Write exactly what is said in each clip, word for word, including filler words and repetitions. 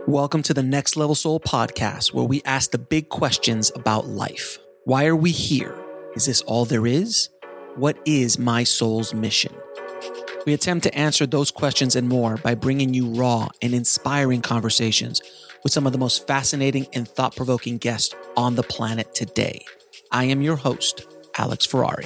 Welcome to the Next Level Soul podcast, where we ask the big questions about life. Why are we here? Is this all there is? What is my soul's mission? We attempt to answer those questions and more by bringing you raw and inspiring conversations with some of the most fascinating and thought-provoking guests on the planet today. I am your host, Alex Ferrari.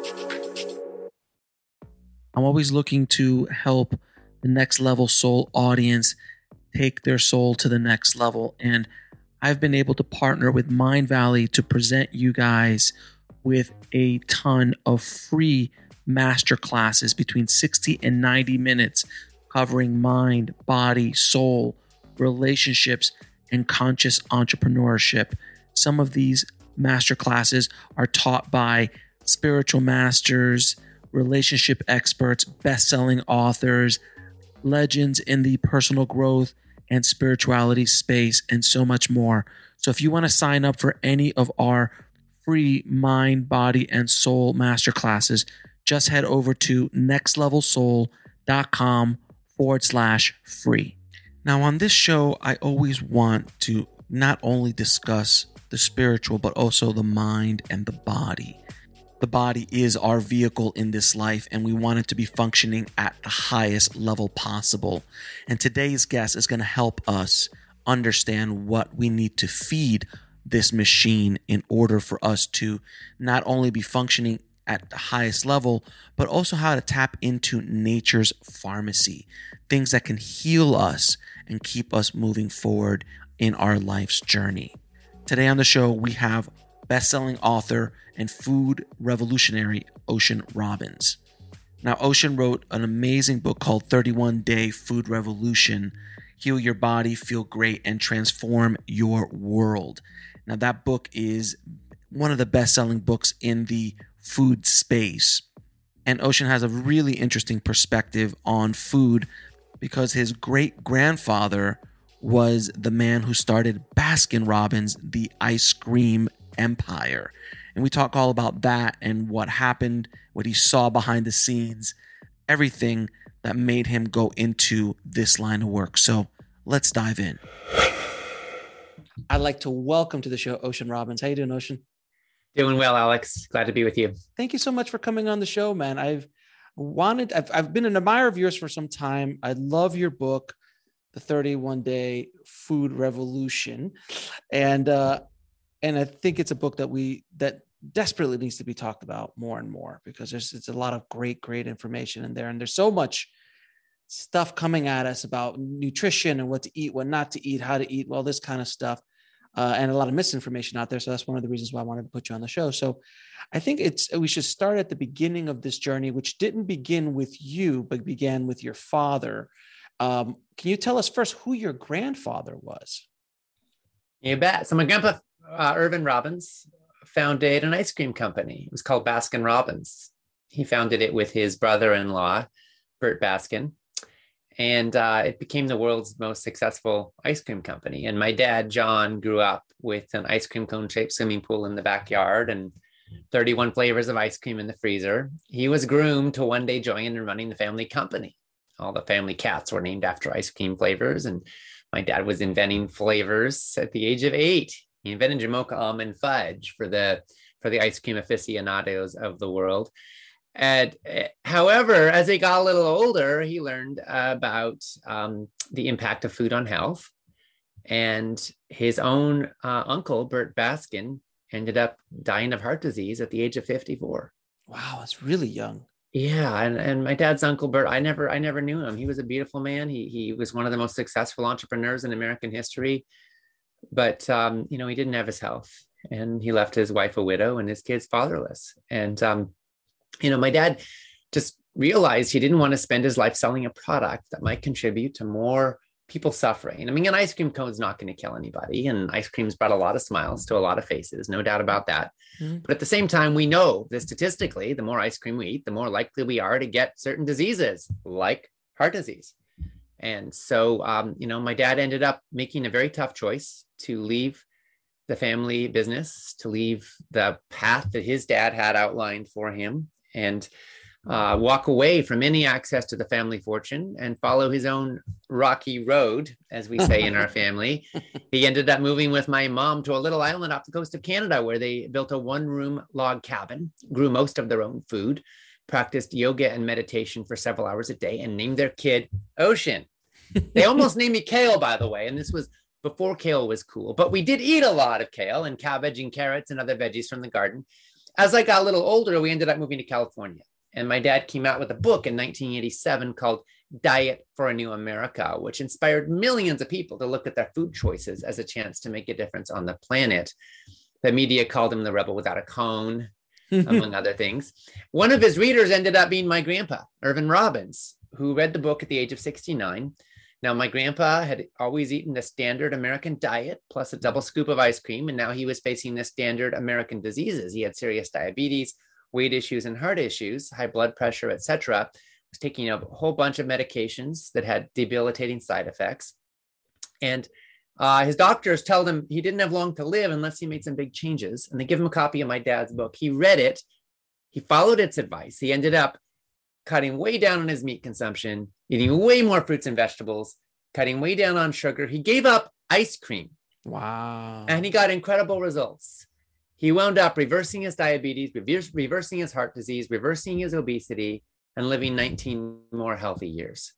I'm always looking to help the Next Level Soul audience take their soul to the next level. And I've been able to partner with Mindvalley to present you guys with a ton of free masterclasses between sixty and ninety minutes covering mind, body, soul, relationships, and conscious entrepreneurship. Some of these masterclasses are taught by spiritual masters, relationship experts, best-selling authors, legends in the personal growth and spirituality space, and so much more. So if you want to sign up for any of our free mind, body, and soul masterclasses, just head over to nextlevelsoul.com forward slash free. Now on this show, I always want to not only discuss the spiritual, but also the mind and the body. The body is our vehicle in this life, and we want it to be functioning at the highest level possible. And today's guest is going to help us understand what we need to feed this machine in order for us to not only be functioning at the highest level, but also how to tap into nature's pharmacy, things that can heal us and keep us moving forward in our life's journey. Today on the show, we have best-selling author and food revolutionary Ocean Robbins. Now, Ocean wrote an amazing book called thirty-one day Food Revolution, Heal Your Body, Feel Great, and Transform Your World. Now, that book is one of the best-selling books in the food space. And Ocean has a really interesting perspective on food because his great-grandfather was the man who started Baskin Robbins, the ice cream empire. And we talk all about that and what happened, what he saw behind the scenes, everything that made him go into this line of work. So let's dive in. I'd like to welcome to the show Ocean Robbins. How you doing, Ocean? Doing well, Alex. Glad to be with you. Thank you so much for coming on the show, man. I've wanted, I've, I've been an admirer of yours for some time. I love your book, The thirty-one day Food Revolution. And, uh, And I think it's a book that we that desperately needs to be talked about more and more because there's it's a lot of great, great information in there. And there's so much stuff coming at us about nutrition and what to eat, what not to eat, how to eat, all this kind of stuff, uh, and a lot of misinformation out there. So that's one of the reasons why I wanted to put you on the show. So I think it's we should start at the beginning of this journey, which didn't begin with you, but began with your father. Um, can you tell us first who your grandfather was? You bet. So my grandpa, Uh, Irvin Robbins, founded an ice cream company. It was called Baskin Robbins. He founded it with his brother-in-law, Bert Baskin, and uh, it became the world's most successful ice cream company. And my dad, John, grew up with an ice cream cone-shaped swimming pool in the backyard and thirty-one flavors of ice cream in the freezer. He was groomed to one day join in running the family company. All the family cats were named after ice cream flavors, and my dad was inventing flavors at the age of eight. He invented Jamocha almond fudge for the for the ice cream aficionados of the world. And uh, however, as he got a little older, he learned about um, the impact of food on health. And his own uh, uncle, Bert Baskin, ended up dying of heart disease at the age of fifty-four. Wow, that's really young. Yeah, and, and my dad's uncle Bert, I never I never knew him. He was a beautiful man. He he was one of the most successful entrepreneurs in American history. But, um, you know, he didn't have his health, and he left his wife a widow and his kids fatherless. And, um, you know, my dad just realized he didn't want to spend his life selling a product that might contribute to more people suffering. I mean, an ice cream cone is not going to kill anybody. And ice cream's brought a lot of smiles to a lot of faces, no doubt about that. Mm-hmm. But at the same time, we know that statistically, the more ice cream we eat, the more likely we are to get certain diseases like heart disease. And so, um, you know, my dad ended up making a very tough choice to leave the family business, to leave the path that his dad had outlined for him, and uh, walk away from any access to the family fortune and follow his own rocky road, as we say in our family. He ended up moving with my mom to a little island off the coast of Canada, where they built a one-room log cabin, grew most of their own food, practiced yoga and meditation for several hours a day, and named their kid Ocean. They almost named me Kale, by the way, and this was before kale was cool. But we did eat a lot of kale and cabbage and carrots and other veggies from the garden. As I got a little older, we ended up moving to California. And my dad came out with a book in nineteen eighty-seven called Diet for a New America, which inspired millions of people to look at their food choices as a chance to make a difference on the planet. The media called him the rebel without a cone, among other things. One of his readers ended up being my grandpa, Irvin Robbins, who read the book at the age of sixty-nine. Now, my grandpa had always eaten the standard American diet plus a double scoop of ice cream, and now he was facing the standard American diseases. He had serious diabetes, weight issues, and heart issues, high blood pressure, et cetera. Was taking a whole bunch of medications that had debilitating side effects. And uh, his doctors told him he didn't have long to live unless he made some big changes. And they give him a copy of my dad's book. He read it. He followed its advice. He ended up cutting way down on his meat consumption, eating way more fruits and vegetables, cutting way down on sugar. He gave up ice cream. Wow. And he got incredible results. He wound up reversing his diabetes, reverse, reversing his heart disease, reversing his obesity, and living nineteen more healthy years.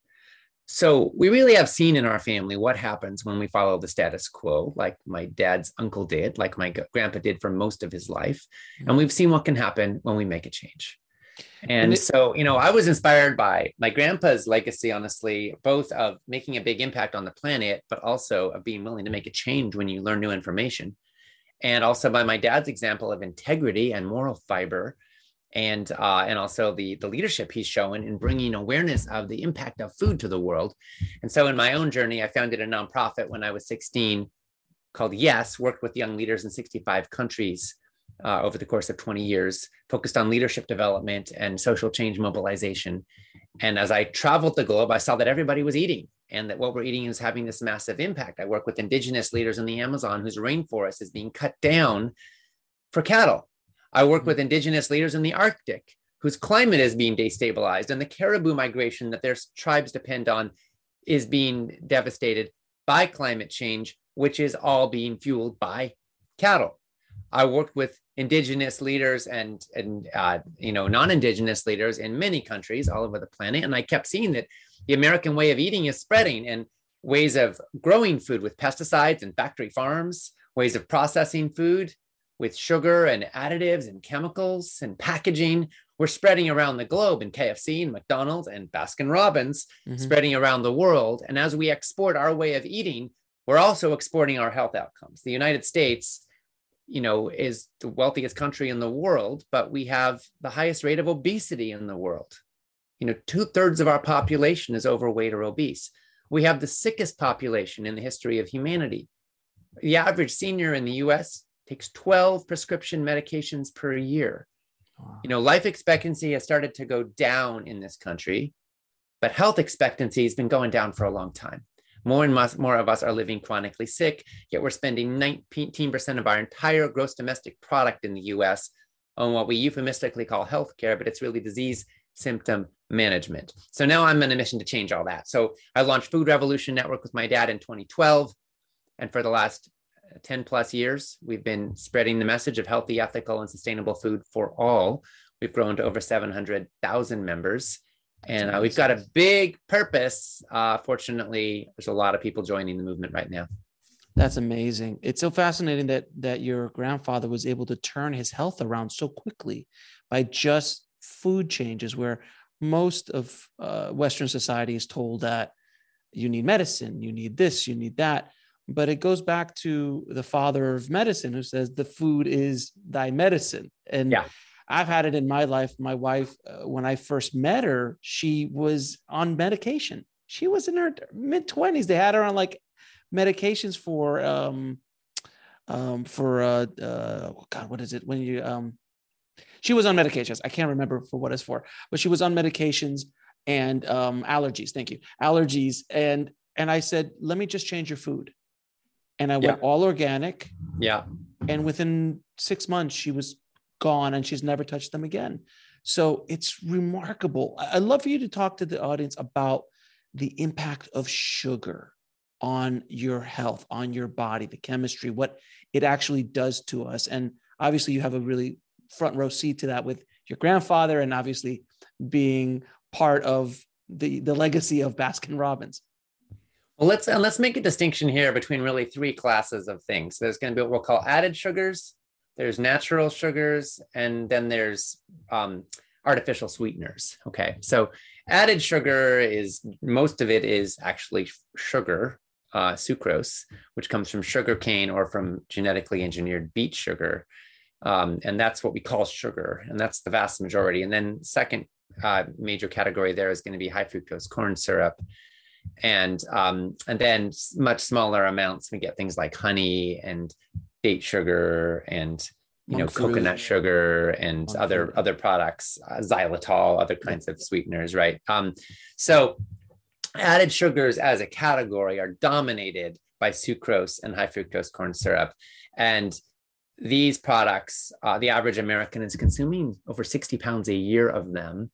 So we really have seen in our family what happens when we follow the status quo, like my dad's uncle did, like my grandpa did for most of his life. And we've seen what can happen when we make a change. And so, you know, I was inspired by my grandpa's legacy, honestly, both of making a big impact on the planet, but also of being willing to make a change when you learn new information. And also by my dad's example of integrity and moral fiber, and uh, and also the, the leadership he's shown in bringing awareness of the impact of food to the world. And so in my own journey, I founded a nonprofit when I was sixteen called Yes, worked with young leaders in sixty-five countries Uh, over the course of twenty years, focused on leadership development and social change mobilization. And as I traveled the globe, I saw that everybody was eating and that what we're eating is having this massive impact. I work with indigenous leaders in the Amazon whose rainforest is being cut down for cattle. I work with indigenous leaders in the Arctic whose climate is being destabilized, and the caribou migration that their tribes depend on is being devastated by climate change, which is all being fueled by cattle. I worked with indigenous leaders and, and uh, you know, non-indigenous leaders in many countries all over the planet. And I kept seeing that the American way of eating is spreading, and ways of growing food with pesticides and factory farms, ways of processing food with sugar and additives and chemicals and packaging were spreading around the globe, and K F C and McDonald's and Baskin Robbins mm-hmm. spreading around the world. And as we export our way of eating, we're also exporting our health outcomes. The United States, you know, is the wealthiest country in the world, but we have the highest rate of obesity in the world. You know, two thirds of our population is overweight or obese. We have the sickest population in the history of humanity. The average senior in the U S takes twelve prescription medications per year. Wow. You know, life expectancy has started to go down in this country, but health expectancy has been going down for a long time. More and more of us are living chronically sick, yet we're spending nineteen percent of our entire gross domestic product in the U S on what we euphemistically call healthcare, but it's really disease symptom management. So now I'm on a mission to change all that. So I launched Food Revolution Network with my dad in twenty twelve. And for the last ten plus years, we've been spreading the message of healthy, ethical, and sustainable food for all. We've grown to over seven hundred thousand members. And uh, we've got a big purpose. Uh, fortunately, there's a lot of people joining the movement right now. That's amazing. It's so fascinating that that your grandfather was able to turn his health around so quickly by just food changes, where most of uh, Western society is told that you need medicine, you need this, you need that. But it goes back to the father of medicine who says the food is thy medicine. And yeah. I've had it in my life. My wife, uh, when I first met her, she was on medication. She was in her mid twenties. They had her on like medications for, um, um, for, uh, uh, oh God, what is it? When you, um, she was on medications. I can't remember for what it's for, but she was on medications and, um, allergies. Thank you. Allergies. And, and I said, let me just change your food. And I went yeah. all organic. Yeah. And within six months, she was gone and she's never touched them again. So it's remarkable. I'd love for you to talk to the audience about the impact of sugar on your health, on your body, the chemistry, what it actually does to us. And obviously you have a really front row seat to that with your grandfather and obviously being part of the, the legacy of Baskin Robbins. Well, let's, and let's make a distinction here between really three classes of things. There's going to be what we'll call added sugars, there's natural sugars, and then there's um, artificial sweeteners. Okay. So added sugar is, most of it is actually sugar, uh, sucrose, which comes from sugar cane or from genetically engineered beet sugar. Um, and that's what we call sugar. And that's the vast majority. And then second uh, major category there is going to be high fructose corn syrup. And, um, and then much smaller amounts, we get things like honey and date sugar and, you know, coconut sugar and Monk other, fruit. other products, uh, xylitol, other kinds of sweeteners, right? Um, so added sugars as a category are dominated by sucrose and high fructose corn syrup. And these products, uh, the average American is consuming over sixty pounds a year of them.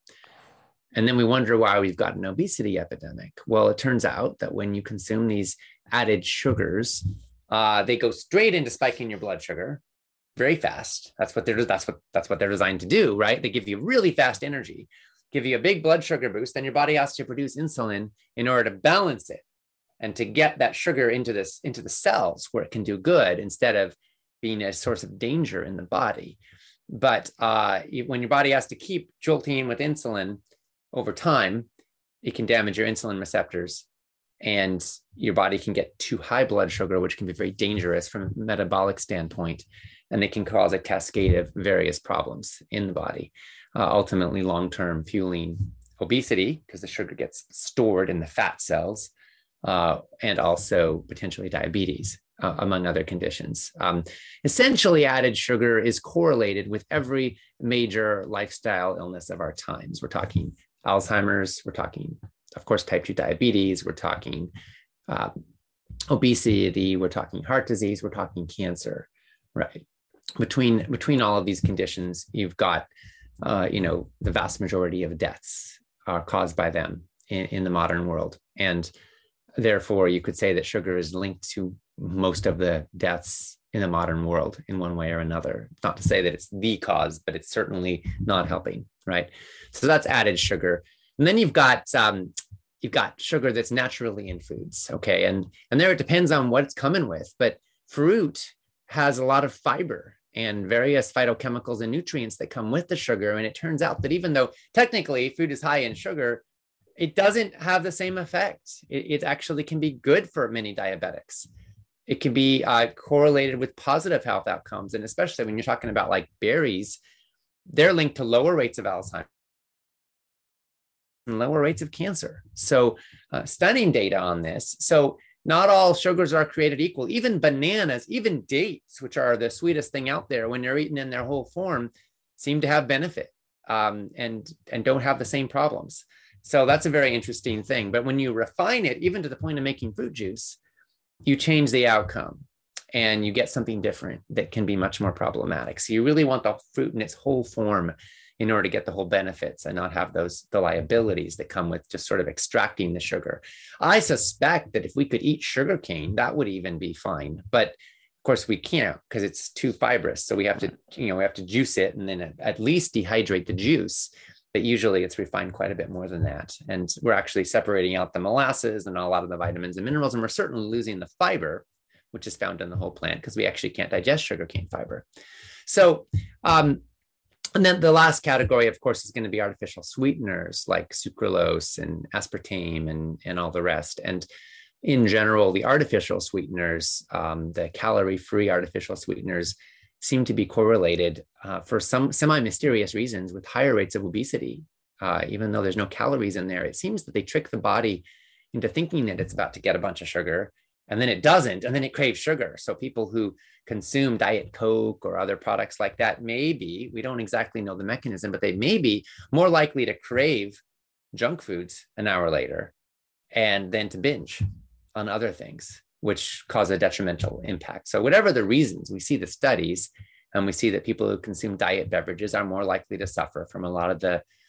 And then we wonder why we've got an obesity epidemic. Well, it turns out that when you consume these added sugars, uh, they go straight into spiking your blood sugar very fast. That's what they're, that's what, that's what they're designed to do, right? They give you really fast energy, give you a big blood sugar boost, then your body has to produce insulin in order to balance it and to get that sugar into this, into the cells where it can do good instead of being a source of danger in the body. But uh, when your body has to keep jolting with insulin over time, it can damage your insulin receptors and your body can get too high blood sugar, which can be very dangerous from a metabolic standpoint. And it can cause a cascade of various problems in the body, uh, ultimately long-term fueling obesity because the sugar gets stored in the fat cells, uh, and also potentially diabetes, uh, among other conditions. Um, essentially, added sugar is correlated with every major lifestyle illness of our times. We're talking Alzheimer's, we're talking, of course, type two diabetes, we're talking uh, obesity, we're talking heart disease, we're talking cancer, right? Between, between all of these conditions, you've got, uh, you know, the vast majority of deaths are caused by them in, in the modern world. And therefore, you could say that sugar is linked to most of the deaths in the modern world in one way or another. Not to say that it's the cause, but it's certainly not helping, right? So that's added sugar. And then you've got um, you've got sugar that's naturally in foods, okay? And, and there it depends on what it's coming with, but fruit has a lot of fiber and various phytochemicals and nutrients that come with the sugar. And it turns out that even though technically food is high in sugar, it doesn't have the same effect. It, it actually can be good for many diabetics. It can be uh, correlated with positive health outcomes. And especially when you're talking about like berries, they're linked to lower rates of Alzheimer's and lower rates of cancer. So uh, stunning data on this. So not all sugars are created equal. Even bananas, even dates, which are the sweetest thing out there when you're eaten in their whole form, seem to have benefit um, and, and don't have the same problems. So that's a very interesting thing. But when you refine it, even to the point of making fruit juice, you change the outcome and you get something different that can be much more problematic. So you really want the fruit in its whole form in order to get the whole benefits and not have those, the liabilities that come with just sort of extracting the sugar. I suspect that if we could eat sugar cane, that would even be fine. But of course we can't because it's too fibrous. So we have to, you know, we have to juice it and then at least dehydrate the juice. But usually it's refined quite a bit more than that. And we're actually separating out the molasses and a lot of the vitamins and minerals. And we're certainly losing the fiber, which is found in the whole plant because we actually can't digest sugarcane fiber. So, um, and then the last category, of course, is going to be artificial sweeteners like sucralose and aspartame and, and all the rest. And in general, the artificial sweeteners, um, the calorie-free artificial sweeteners, seem to be correlated uh, for some semi-mysterious reasons with higher rates of obesity. Uh, even though there's no calories in there, it seems that they trick the body into thinking that it's about to get a bunch of sugar, and then it doesn't, and then it craves sugar. So people who consume Diet Coke or other products like that, maybe, we don't exactly know the mechanism, but they may be more likely to crave junk foods an hour later and then to binge on other things, which cause a detrimental impact. So whatever the reasons, we see the studies and we see that people who consume diet beverages are more likely to suffer from a lot of the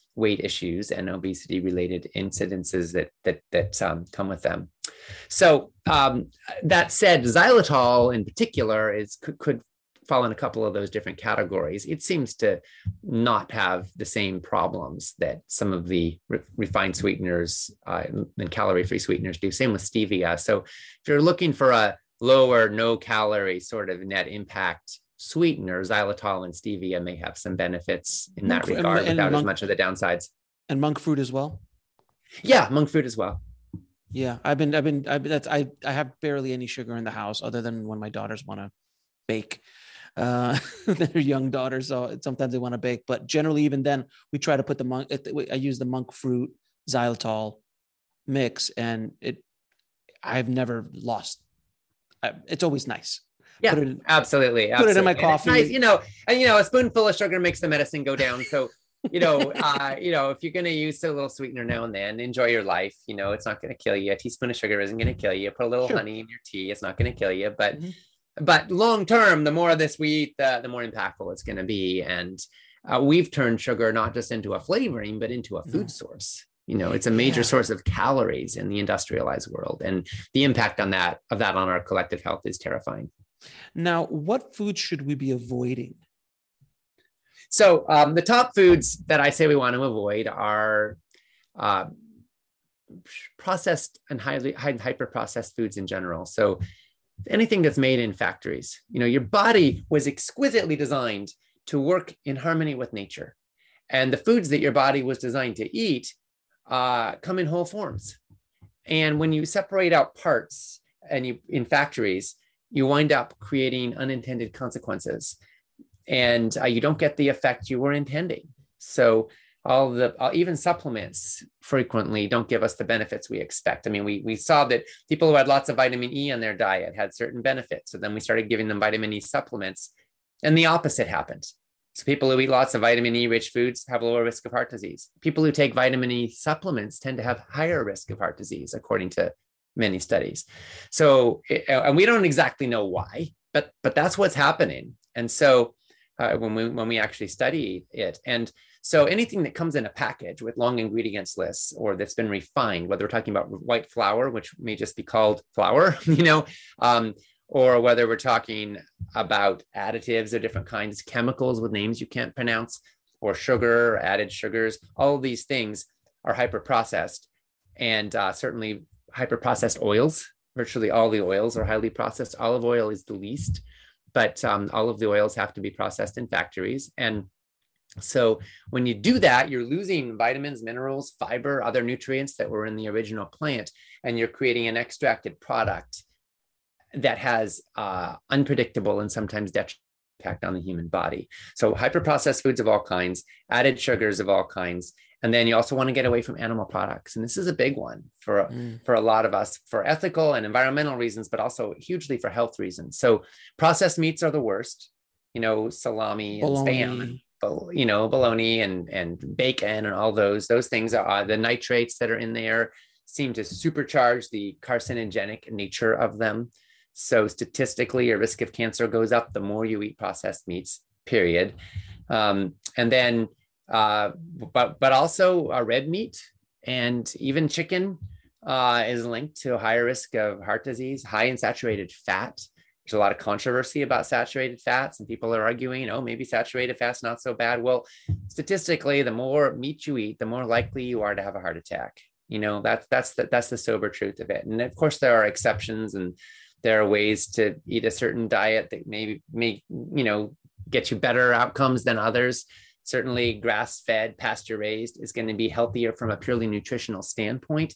weight issues and obesity related incidences that that that um, come with them. So um, that said, xylitol in particular is could, could fall in a couple of those different categories. It seems to not have the same problems that some of the re- refined sweeteners uh, and calorie-free sweeteners do. Same with stevia. So if you're looking for a low or no calorie sort of net impact sweetener, xylitol and stevia may have some benefits in that Monk, regard and, and without monk, as much of the downsides. And monk fruit as well. Yeah, monk fruit as well. Yeah, I've been, I've been, I've been that's, I, I have barely any sugar in the house other than when my daughters want to bake. Uh, they're young daughters, so sometimes they want to bake. But generally, even then, we try to put the monk. I use the monk fruit xylitol mix, and it. I've never lost. It's always nice. Yeah, put it, absolutely, absolutely. Put it in my coffee. Nice, you know, and you know, a spoonful of sugar makes the medicine go down. So, you know, uh, you know, if you're going to use a little sweetener now and then, enjoy your life. You know, it's not going to kill you. A teaspoon of sugar isn't going to kill you. Put a little sure. honey in your tea. It's not going to kill you. But, mm-hmm. but long term, the more of this we eat, the, the more impactful it's going to be. And uh, we've turned sugar not just into a flavoring, but into a food mm-hmm. source. You know, it's a major yeah. source of calories in the industrialized world, and the impact on that of that on our collective health is terrifying. Now, what foods should we be avoiding? So um, the top foods that I say we want to avoid are uh, processed and highly high, hyper processed foods in general. So anything that's made in factories. You know, your body was exquisitely designed to work in harmony with nature, and the foods that your body was designed to eat uh, come in whole forms. And when you separate out parts and you in factories, you wind up creating unintended consequences, and uh, you don't get the effect you were intending. So all the uh, even supplements frequently don't give us the benefits we expect. I mean, we we saw that people who had lots of vitamin E on their diet had certain benefits. So then we started giving them vitamin E supplements, and the opposite happened. So people who eat lots of vitamin E rich foods have lower risk of heart disease. People who take vitamin E supplements tend to have higher risk of heart disease, according to many studies. So, and we don't exactly know why, but but that's what's happening. And so uh, when we when we actually study it, and so anything that comes in a package with long ingredients lists or that's been refined, whether we're talking about white flour, which may just be called flour, you know, um, or whether we're talking about additives of different kinds, chemicals with names you can't pronounce, or sugar, or added sugars, all of these things are hyper processed, and uh, certainly hyper processed oils. Virtually all the oils are highly processed. Olive oil is the least, but um, all of the oils have to be processed in factories. And so when you do that, you're losing vitamins, minerals, fiber, other nutrients that were in the original plant, and you're creating an extracted product that has uh, unpredictable and sometimes detrimental impact on the human body. So hyper-processed foods of all kinds, added sugars of all kinds, and then you also want to get away from animal products. And this is a big one for, mm. for a lot of us, for ethical and environmental reasons, but also hugely for health reasons. So processed meats are the worst, you know, salami and bologna. Spam, and, you know, bologna and, and bacon and all those, those things are the nitrates that are in there seem to supercharge the carcinogenic nature of them. So statistically, your risk of cancer goes up the more you eat processed meats, period. Um, and then, uh, but but also uh, red meat and even chicken uh, is linked to a higher risk of heart disease, high in saturated fat. There's a lot of controversy about saturated fats, and people are arguing, oh, maybe saturated fat's not so bad. Well, statistically, the more meat you eat, the more likely you are to have a heart attack. You know, that's that's the, that's the sober truth of it. And of course, there are exceptions, and there are ways to eat a certain diet that maybe may, you know, get you better outcomes than others. Certainly grass-fed, pasture-raised is going to be healthier from a purely nutritional standpoint.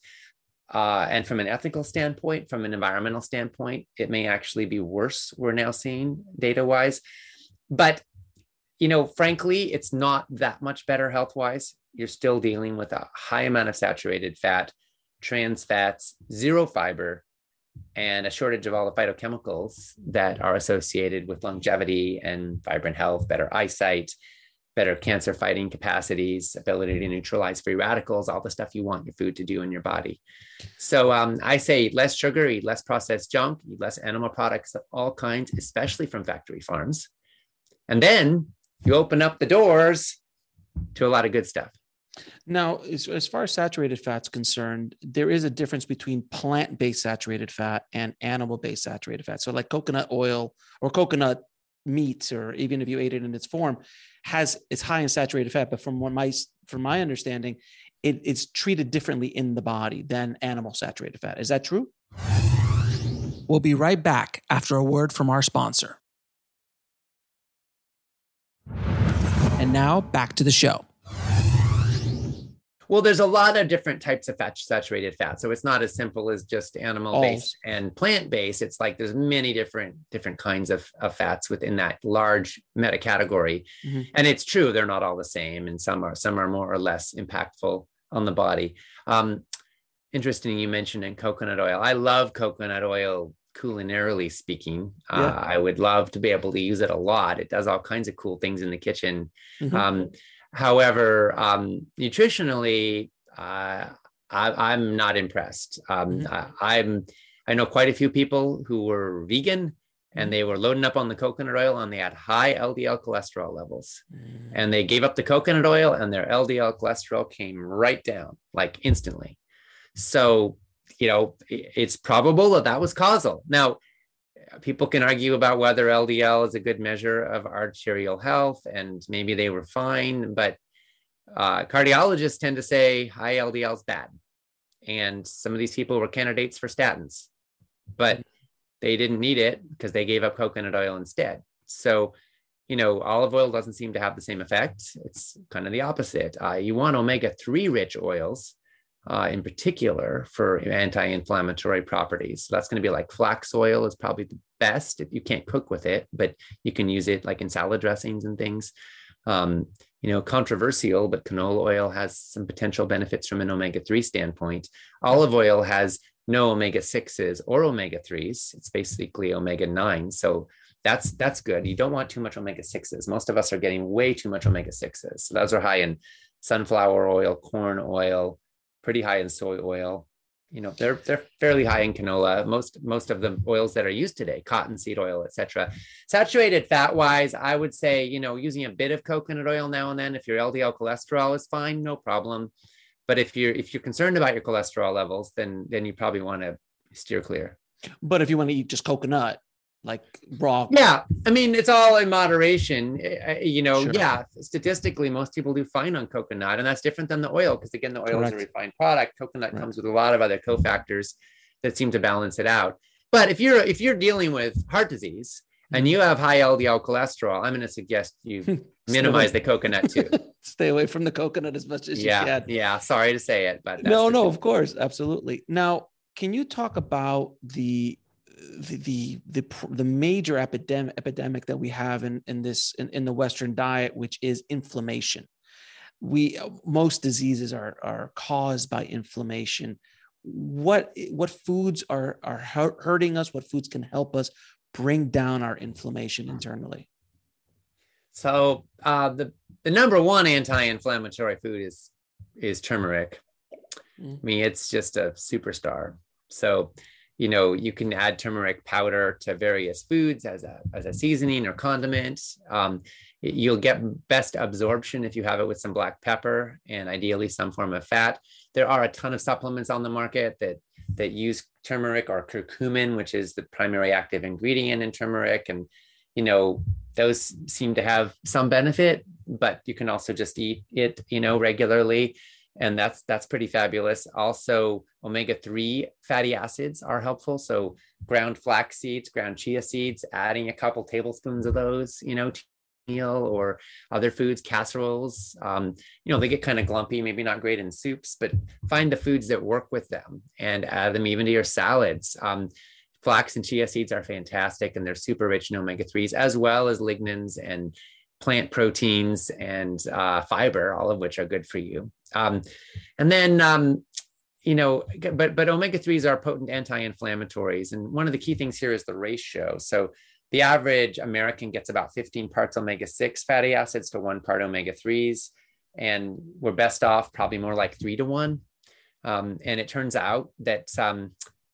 Uh, and from an ethical standpoint, from an environmental standpoint, it may actually be worse, we're now seeing data-wise. But, you know, frankly, it's not that much better health-wise. You're still dealing with a high amount of saturated fat, trans fats, zero fiber, and a shortage of all the phytochemicals that are associated with longevity and vibrant health, better eyesight, better cancer fighting capacities, ability to neutralize free radicals, all the stuff you want your food to do in your body. So um, I say eat less sugar, eat less processed junk, eat less animal products of all kinds, especially from factory farms. And then you open up the doors to a lot of good stuff. Now, as, as far as saturated fat's concerned, there is a difference between plant-based saturated fat and animal-based saturated fat. So like coconut oil or coconut meat, or even if you ate it in its form, has it's high in saturated fat. But from what my from my understanding, it, it's treated differently in the body than animal saturated fat. Is that true? We'll be right back after a word from our sponsor. And now back to the show. Well, there's a lot of different types of fat, saturated fat. So it's not as simple as just animal-based oh. and plant-based. It's like there's many different different kinds of, of fats within that large meta category. Mm-hmm. And it's true, they're not all the same. And some are some are more or less impactful on the body. Um, interesting you mentioned in coconut oil. I love coconut oil culinarily speaking. Yeah. Uh, I would love to be able to use it a lot. It does all kinds of cool things in the kitchen. Mm-hmm. Um, However, um, nutritionally, uh, I, I'm not impressed. Um, mm-hmm. I, I'm, I know quite a few people who were vegan and they were loading up on the coconut oil and they had high L D L cholesterol levels. Mm-hmm. And they gave up the coconut oil and their L D L cholesterol came right down, like instantly. So, you know, it's probable that that was causal. Now, people can argue about whether L D L is a good measure of arterial health, and maybe they were fine, but uh, cardiologists tend to say high L D L is bad. And some of these people were candidates for statins, but they didn't need it because they gave up coconut oil instead. So, you know, olive oil doesn't seem to have the same effect. It's kind of the opposite. Uh, you want omega three rich oils, Uh, in particular for anti-inflammatory properties. So that's going to be like flax oil is probably the best if you can't cook with it, but you can use it like in salad dressings and things. Um, you know, controversial, but canola oil has some potential benefits from an omega three standpoint. Olive oil has no omega sixes or omega threes. It's basically omega nine. So that's that's good. You don't want too much omega sixes. Most of us are getting way too much omega sixes. So those are high in sunflower oil, corn oil, pretty high in soy oil. You know, they're they're fairly high in canola. Most most of the oils that are used today, cottonseed oil, et cetera. Saturated fat wise, I would say, you know, using a bit of coconut oil now and then, if your L D L cholesterol is fine, no problem. But if you're if you're concerned about your cholesterol levels, then then you probably want to steer clear. But if you want to eat just coconut, like raw. Yeah. I mean, it's all in moderation, you know, Sure. yeah, statistically, most people do fine on coconut, and that's different than the oil. Because again, the oil Correct. is a refined product. Coconut Right. comes with a lot of other cofactors that seem to balance it out. But if you're, if you're dealing with heart disease and you have high L D L cholesterol, I'm going to suggest you minimize the coconut too. Stay away from the coconut as much as yeah. you can. Yeah. Sorry to say it, but that's No, no, truth. of course. Absolutely. Now, can you talk about the the the the, the major epidemic epidemic that we have in in this in, in the Western diet, which is inflammation? We most diseases are are caused by inflammation. What what foods are are hurting us? What foods can help us bring down our inflammation internally? So uh, the the number one anti-inflammatory food is is turmeric. Mm. I mean, it's just a superstar. So, you know, you can add turmeric powder to various foods as a as a seasoning or condiment. Um, you'll get best absorption if you have it with some black pepper and ideally some form of fat. There are a ton of supplements on the market that that use turmeric or curcumin, which is the primary active ingredient in turmeric. And, you know, those seem to have some benefit, but you can also just eat it, you know, regularly. And that's that's pretty fabulous. Also, omega three fatty acids are helpful. So ground flax seeds, ground chia seeds, adding a couple tablespoons of those, you know, to meal or other foods, casseroles, um, you know, they get kind of glumpy, maybe not great in soups, but find the foods that work with them and add them even to your salads. Um, flax and chia seeds are fantastic, and they're super rich in omega threes, as well as lignans and plant proteins and uh, fiber, all of which are good for you. Um, and then, um, you know, but but omega threes are potent anti-inflammatories. And one of the key things here is the ratio. So the average American gets about fifteen parts omega six fatty acids to one part omega threes. And we're best off probably more like three to one. Um, and it turns out that um,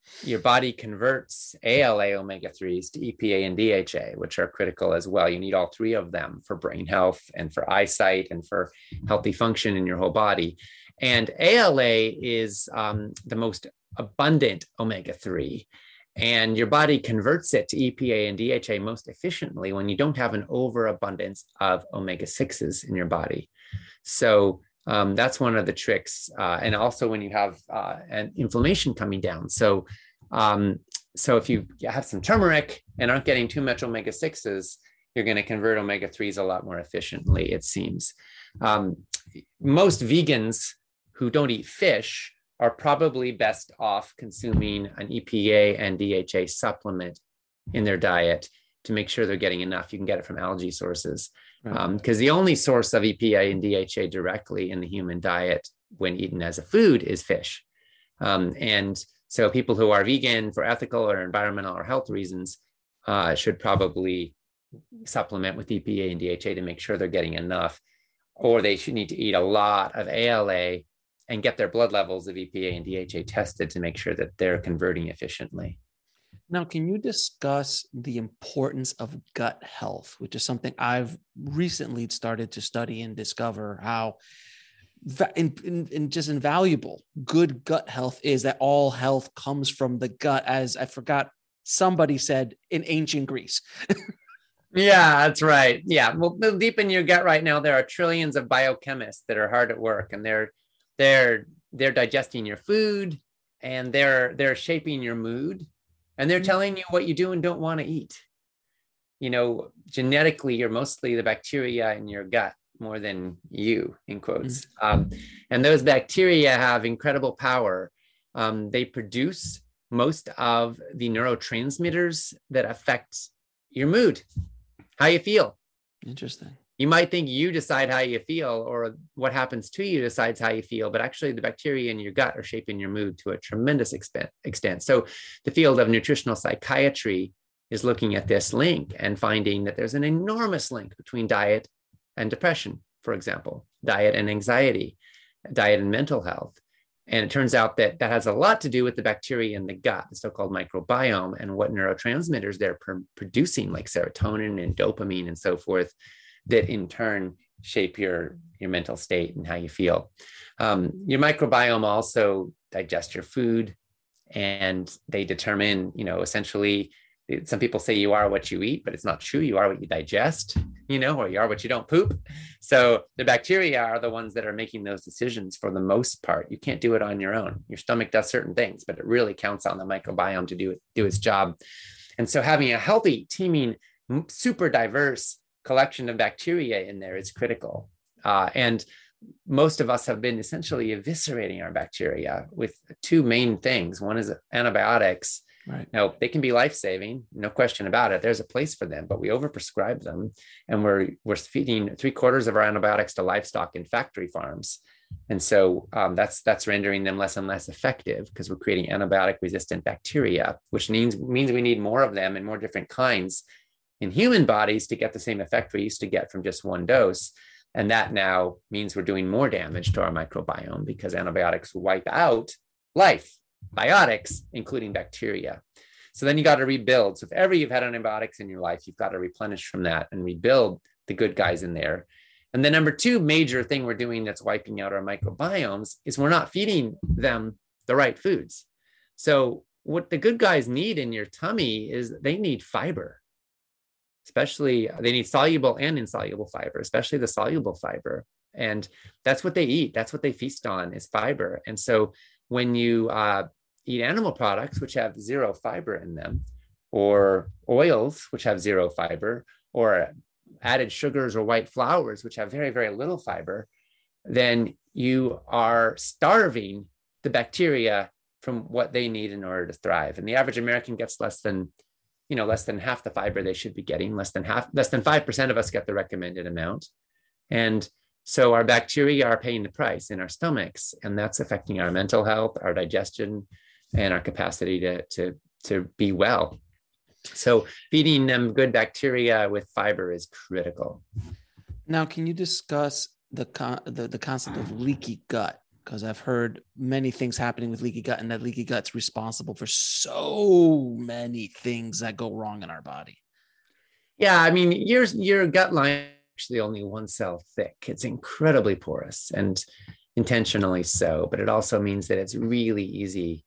your body converts A L A omega threes to E P A and D H A, which are critical as well. You need all three of them for brain health and for eyesight and for healthy function in your whole body. And A L A is um, the most abundant omega three. And your body converts it to E P A and D H A most efficiently when you don't have an overabundance of omega sixes in your body. So um, that's one of the tricks. Uh, and also when you have uh, an inflammation coming down. So, um, so if you have some turmeric and aren't getting too much omega sixes, you're going to convert omega threes a lot more efficiently, it seems. Um, most vegans who don't eat fish are probably best off consuming an E P A and D H A supplement in their diet to make sure they're getting enough. You can get it from algae sources because right. um, the only source of E P A and D H A directly in the human diet when eaten as a food is fish. Um, and so people who are vegan for ethical or environmental or health reasons uh, should probably supplement with E P A and D H A to make sure they're getting enough, or they should need to eat a lot of A L A and get their blood levels of E P A and D H A tested to make sure that they're converting efficiently. Now, can you discuss the importance of gut health, which is something I've recently started to study and discover how in, in, in just invaluable good gut health is, that all health comes from the gut, as I forgot somebody said in ancient Greece. Yeah, that's right. Yeah. Well, deep in your gut right now, there are trillions of biochemists that are hard at work, and they're they're they're digesting your food, and they're they're shaping your mood, and they're telling you what you do and don't want to eat. You know, genetically, you're mostly the bacteria in your gut more than you, in quotes. Mm-hmm. Um, and those bacteria have incredible power. Um, they produce most of the neurotransmitters that affect your mood, how you feel. Interesting. You might think you decide how you feel, or what happens to you decides how you feel, but actually the bacteria in your gut are shaping your mood to a tremendous extent. So the field of nutritional psychiatry is looking at this link and finding that there's an enormous link between diet and depression, for example, diet and anxiety, diet and mental health. And it turns out that that has a lot to do with the bacteria in the gut, the so-called microbiome, and what neurotransmitters they're pr- producing, like serotonin and dopamine and so forth, that in turn shape your, your mental state and how you feel. Um, your microbiome also digests your food, and they determine, you know, essentially, some people say you are what you eat, but it's not true. You are what you digest, you know, or you are what you don't poop. So the bacteria are the ones that are making those decisions for the most part. You can't do it on your own. Your stomach does certain things, but it really counts on the microbiome to do it, do its job. And so having a healthy, teeming, super diverse collection of bacteria in there is critical. Uh, and most of us have been essentially eviscerating our bacteria with two main things. One is antibiotics. Right. Now, they can be life-saving, no question about it. There's a place for them, but we overprescribe them, and we're we're feeding three quarters of our antibiotics to livestock in factory farms. And so um, that's that's rendering them less and less effective, because we're creating antibiotic-resistant bacteria, which means, means we need more of them and more different kinds in human bodies to get the same effect we used to get from just one dose. And that now means we're doing more damage to our microbiome, because antibiotics wipe out life, biotics, including bacteria. So then you got to rebuild. So if ever you've had antibiotics in your life, you've got to replenish from that and rebuild the good guys in there. And the number two major thing we're doing that's wiping out our microbiomes is we're not feeding them the right foods. So what the good guys need in your tummy is they need fiber. Especially, they need soluble and insoluble fiber, especially the soluble fiber. And that's what they eat. That's what they feast on, is fiber. And so when you uh, eat animal products, which have zero fiber in them, or oils, which have zero fiber, or added sugars or white flours, which have very, very little fiber, then you are starving the bacteria from what they need in order to thrive. And the average American gets less than, you know, less than half the fiber they should be getting. Less than half, less than five percent of us get the recommended amount. And so our bacteria are paying the price in our stomachs, and that's affecting our mental health, our digestion, and our capacity to, to, to be well. So feeding them good bacteria with fiber is critical. Now, can you discuss the, con- the, the concept of leaky gut? because I've heard many things happening with leaky gut, and that leaky gut's responsible for so many things that go wrong in our body. Yeah, I mean, your your gut line is actually only one cell thick. It's incredibly porous, and intentionally so, but it also means that it's really easy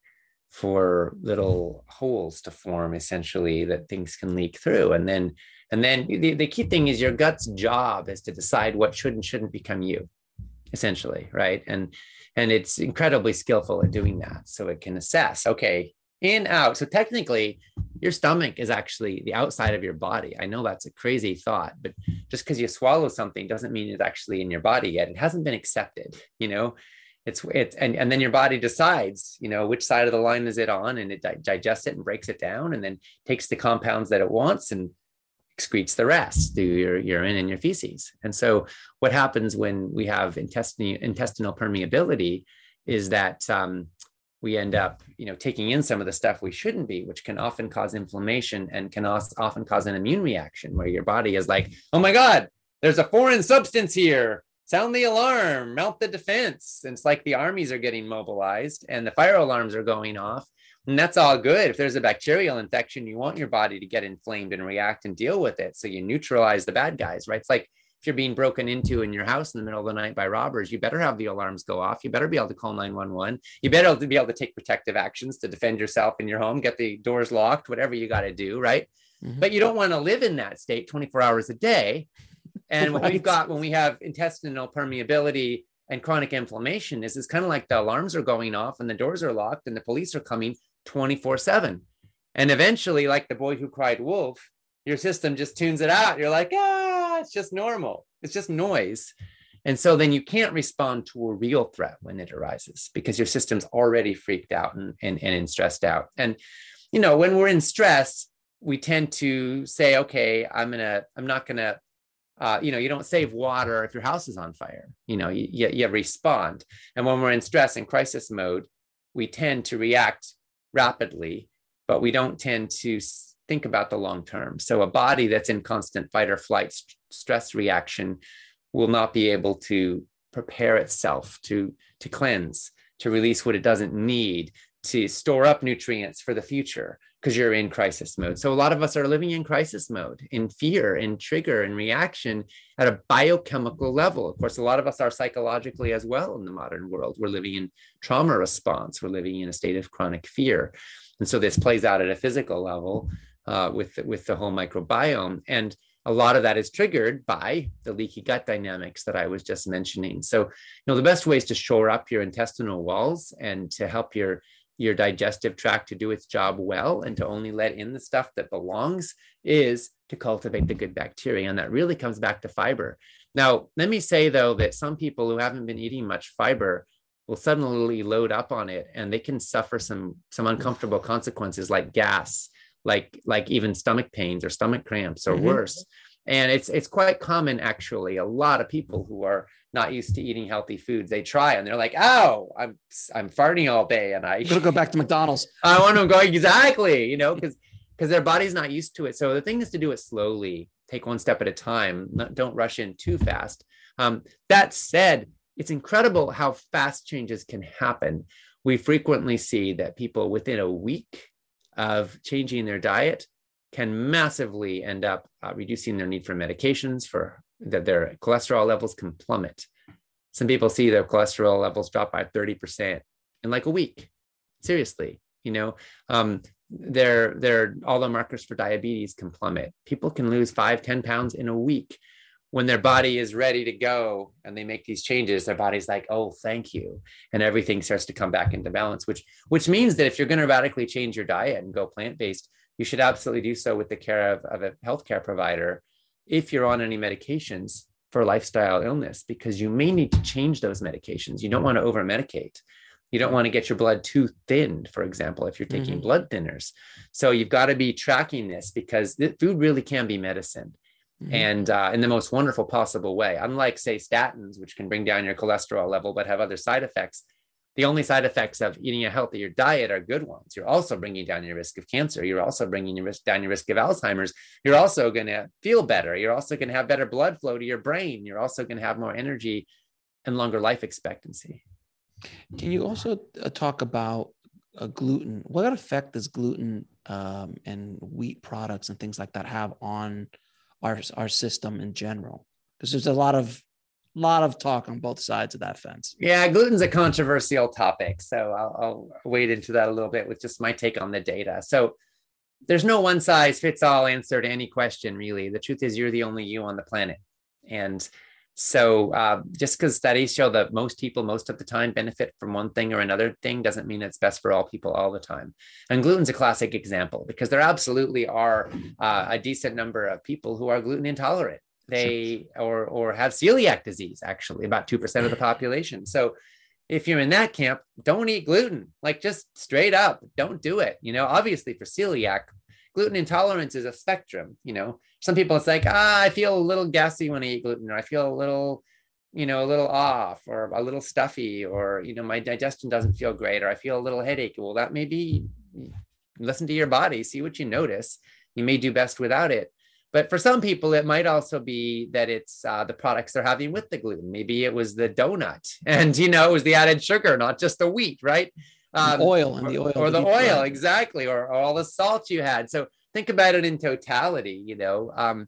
for little holes to form, essentially, that things can leak through. And then and then the, the key thing is your gut's job is to decide what should and shouldn't become you, essentially, right? And and it's incredibly skillful at doing that. So it can assess, okay, in, out. So technically, your stomach is actually the outside of your body. I know that's a crazy thought, but just because you swallow something doesn't mean it's actually in your body yet. It hasn't been accepted, you know? It's, it's and, and then your body decides, you know, which side of the line is it on, and it di- digests it and breaks it down, and then takes the compounds that it wants and excretes the rest through your urine and your feces. And so what happens when we have intestinal intestinal permeability is that um, we end up, you know, taking in some of the stuff we shouldn't be, which can often cause inflammation and can often cause an immune reaction where your body is like, oh my God, there's a foreign substance here. Sound the alarm, mount the defense. And it's like the armies are getting mobilized and the fire alarms are going off. And that's all good. If there's a bacterial infection, you want your body to get inflamed and react and deal with it. So you neutralize the bad guys, right? It's like if you're being broken into in your house in the middle of the night by robbers, you better have the alarms go off. You better be able to call nine one one. You better be able to take protective actions to defend yourself in your home, get the doors locked, whatever you got to do, right? Mm-hmm. But you don't want to live in that state twenty-four hours a day. And what right. we've got when we have intestinal permeability and chronic inflammation is it's kind of like the alarms are going off and the doors are locked and the police are coming twenty-four seven. And eventually, like the boy who cried wolf, your system just tunes it out. You're like, ah, it's just normal. It's just noise. And so then you can't respond to a real threat when it arises because your system's already freaked out and, and, and stressed out. And, you know, when we're in stress, we tend to say, okay, I'm going to, I'm not going to, Uh, you know, you don't save water if your house is on fire. You know, you, you, you respond. And when we're in stress and crisis mode, we tend to react rapidly, but we don't tend to think about the long term. So a body that's in constant fight or flight st- stress reaction will not be able to prepare itself to, to cleanse, to release what it doesn't need, to store up nutrients for the future, because you're in crisis mode. So a lot of us are living in crisis mode, in fear, in trigger, and reaction at a biochemical level. Of course, a lot of us are psychologically as well in the modern world. We're living in trauma response. We're living in a state of chronic fear. And so this plays out at a physical level uh, with, with the whole microbiome. And a lot of that is triggered by the leaky gut dynamics that I was just mentioning. So, you know, the best way is to shore up your intestinal walls and to help your your digestive tract to do its job well and to only let in the stuff that belongs is to cultivate the good bacteria. And that really comes back to fiber. Now, let me say, though, that some people who haven't been eating much fiber will suddenly load up on it and they can suffer some, some uncomfortable consequences like gas, like, like even stomach pains or stomach cramps or mm-hmm. worse. And it's it's quite common, actually. A lot of people who are not used to eating healthy foods, they try and they're like, "Oh, I'm I'm farting all day, and I I'm gonna go back to McDonald's. I want to go exactly, you know, because because their body's not used to it. So the thing is to do it slowly, take one step at a time. Not, don't rush in too fast. Um, that said, it's incredible how fast changes can happen. We frequently see that people within a week of changing their diet can massively end up uh, reducing their need for medications, for that their cholesterol levels can plummet. Some people see their cholesterol levels drop by thirty percent in like a week. Seriously, you know, um, their, their, all the markers for diabetes can plummet. People can lose five, ten pounds in a week. When their body is ready to go and they make these changes, their body's like, oh, thank you. And everything starts to come back into balance, which, which means that if you're going to radically change your diet and go plant-based, you should absolutely do so with the care of, of a healthcare provider if you're on any medications for lifestyle illness, because you may need to change those medications. You don't want to over medicate. You don't want to get your blood too thinned, for example, if you're taking mm-hmm. blood thinners. So you've got to be tracking this because th- food really can be medicine. Mm-hmm. And uh, in the most wonderful possible way. Unlike, say, statins, which can bring down your cholesterol level but have other side effects, the only side effects of eating a healthier diet are good ones. You're also bringing down your risk of cancer. You're also bringing your risk down your risk of Alzheimer's. You're also going to feel better. You're also going to have better blood flow to your brain. You're also going to have more energy and longer life expectancy. Can you also uh, talk about uh, gluten? What effect does gluten um, and wheat products and things like that have on our our system in general? Because there's a lot of lot of talk on both sides of that fence. Yeah, gluten's a controversial topic, so I'll, I'll wade into that a little bit with just my take on the data. So there's no one size fits all answer to any question, really. The truth is, you're the only you on the planet, and so uh, just because studies show that most people most of the time benefit from one thing or another thing doesn't mean it's best for all people all the time. And gluten's a classic example because there absolutely are uh, a decent number of people who are gluten intolerant. They or or have celiac disease, actually, about two percent of the population. So if you're in that camp, don't eat gluten, like just straight up, don't do it. You know, obviously for celiac, gluten intolerance is a spectrum. You know, some people it's like, ah, I feel a little gassy when I eat gluten, or I feel a little, you know, a little off or a little stuffy, or, you know, my digestion doesn't feel great, or I feel a little headache. Well, that may be, listen to your body, see what you notice. You may do best without it. But for some people, it might also be that it's uh, the products they're having with the gluten. Maybe it was the donut and, you know, it was the added sugar, not just the wheat, right? Um, the oil and the oil. Or the oil, bread. Exactly. Or, or all the salt you had. So think about it in totality, you know. Um,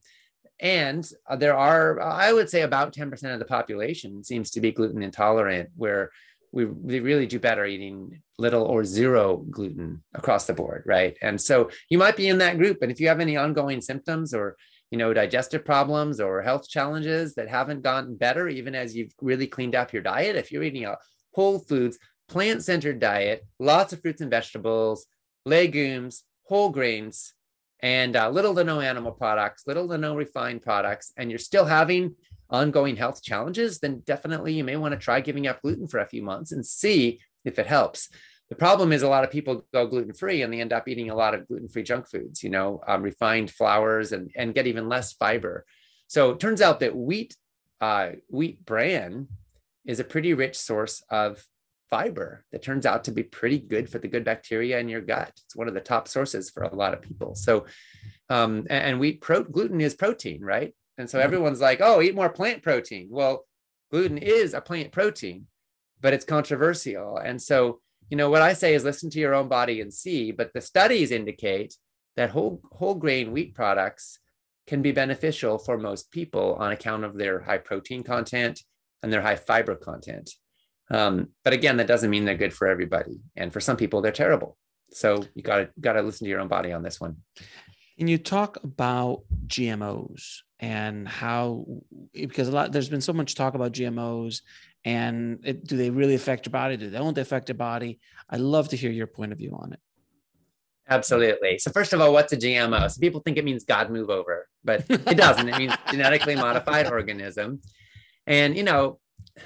and there are, I would say about ten percent of the population seems to be gluten intolerant, where we, we really do better eating little or zero gluten across the board, right? And so you might be in that group. And if you have any ongoing symptoms or, you know, digestive problems or health challenges that haven't gotten better, even as you've really cleaned up your diet, if you're eating a whole foods, plant-centered diet, lots of fruits and vegetables, legumes, whole grains, and uh, little to no animal products, little to no refined products, and you're still having ongoing health challenges, then definitely you may want to try giving up gluten for a few months and see if it helps. The problem is a lot of people go gluten-free and they end up eating a lot of gluten-free junk foods, you know, um, refined flours, and, and get even less fiber. So it turns out that wheat, uh, wheat bran is a pretty rich source of fiber that turns out to be pretty good for the good bacteria in your gut. It's one of the top sources for a lot of people. So, um, and, and wheat pro- gluten is protein, right? And so everyone's like, oh, eat more plant protein. Well, gluten is a plant protein, but it's controversial. And so, you know, what I say is listen to your own body and see, but the studies indicate that whole, whole grain wheat products can be beneficial for most people on account of their high protein content and their high fiber content. Um, but again, that doesn't mean they're good for everybody. And for some people, they're terrible. So you gotta, gotta listen to your own body on this one. Can you talk about G M Os and how, because a lot, there's been so much talk about G M Os and it, do they really affect your body? Do they don't affect your body? I'd love to hear your point of view on it. Absolutely. So first of all, what's a G M O? So people think it means God move over, but it doesn't. It means genetically modified organism. And, you know,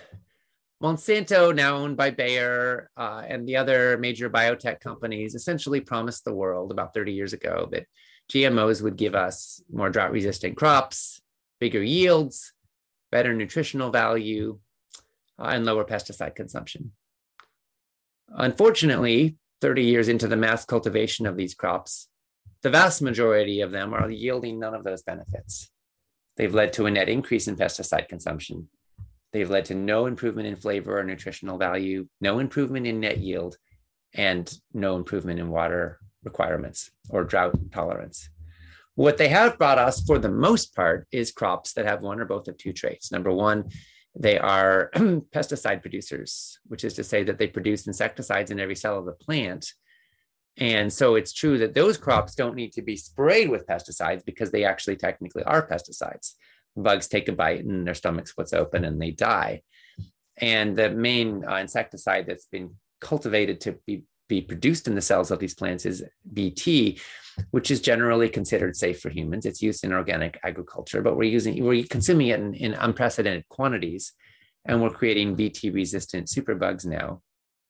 Monsanto, now owned by Bayer, uh, and the other major biotech companies, essentially promised the world about thirty years ago that G M Os would give us more drought-resistant crops, bigger yields, better nutritional value, uh, and lower pesticide consumption. Unfortunately, thirty years into the mass cultivation of these crops, the vast majority of them are yielding none of those benefits. They've led to a net increase in pesticide consumption. They've led to no improvement in flavor or nutritional value, no improvement in net yield, and no improvement in water requirements or drought tolerance. What they have brought us, for the most part, is crops that have one or both of two traits. Number one, they are pesticide producers, which is to say that they produce insecticides in every cell of the plant. And so it's true that those crops don't need to be sprayed with pesticides because they actually technically are pesticides. Bugs take a bite and their stomach splits open and they die. And the main uh, insecticide that's been cultivated to be, be produced in the cells of these plants is B T, which is generally considered safe for humans. It's used in organic agriculture, but we're using, we're consuming it in, in unprecedented quantities, and we're creating B T resistant superbugs now.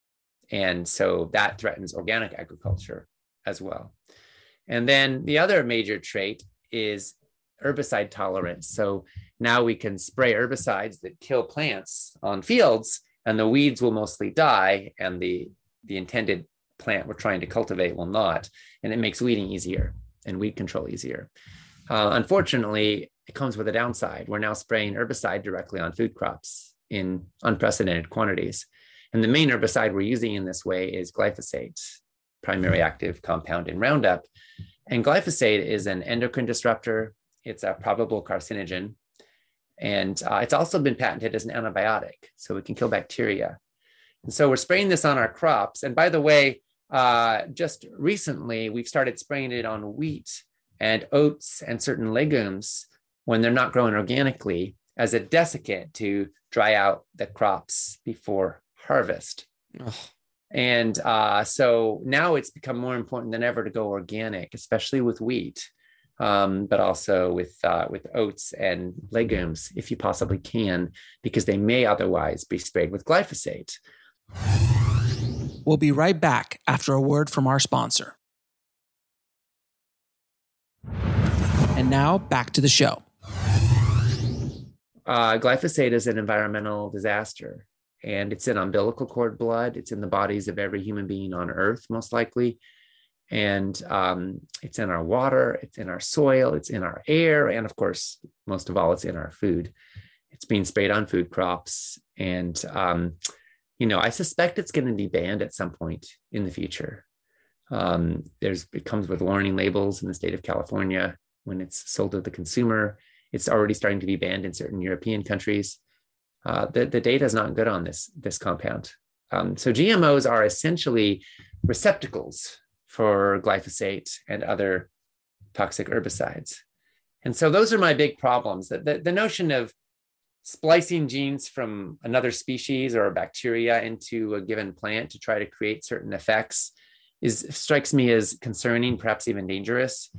And so that threatens organic agriculture as well. And then the other major trait is herbicide tolerance. So now we can spray herbicides that kill plants on fields, and the weeds will mostly die, and the, the intended plant we're trying to cultivate will not. And it makes weeding easier and weed control easier. Uh, unfortunately, it comes with a downside. We're now spraying herbicide directly on food crops in unprecedented quantities. And the main herbicide we're using in this way is glyphosate, primary active compound in Roundup. And glyphosate is an endocrine disruptor. It's a probable carcinogen. And uh, it's also been patented as an antibiotic, so it can kill bacteria. And so we're spraying this on our crops. And by the way, uh, just recently, we've started spraying it on wheat and oats and certain legumes when they're not grown organically as a desiccant to dry out the crops before harvest. Ugh. And uh, so now it's become more important than ever to go organic, especially with wheat, um, but also with uh, with oats and legumes, if you possibly can, because they may otherwise be sprayed with glyphosate. We'll be right back after a word from our sponsor. And now back to the show. Uh, glyphosate is an environmental disaster. And it's in umbilical cord blood. It's in the bodies of every human being on Earth, most likely. And um, it's in our water, it's in our soil, it's in our air. And of course, most of all, it's in our food. It's being sprayed on food crops. And, um, you know, I suspect it's going to be banned at some point in the future. Um, there's, it comes with warning labels in the state of California when it's sold to the consumer. It's already starting to be banned in certain European countries. Uh, the, the data is not good on this, this compound. Um, so G M Os are essentially receptacles for glyphosate and other toxic herbicides. And so those are my big problems. The, the, the notion of splicing genes from another species or a bacteria into a given plant to try to create certain effects is strikes me as concerning, perhaps even dangerous.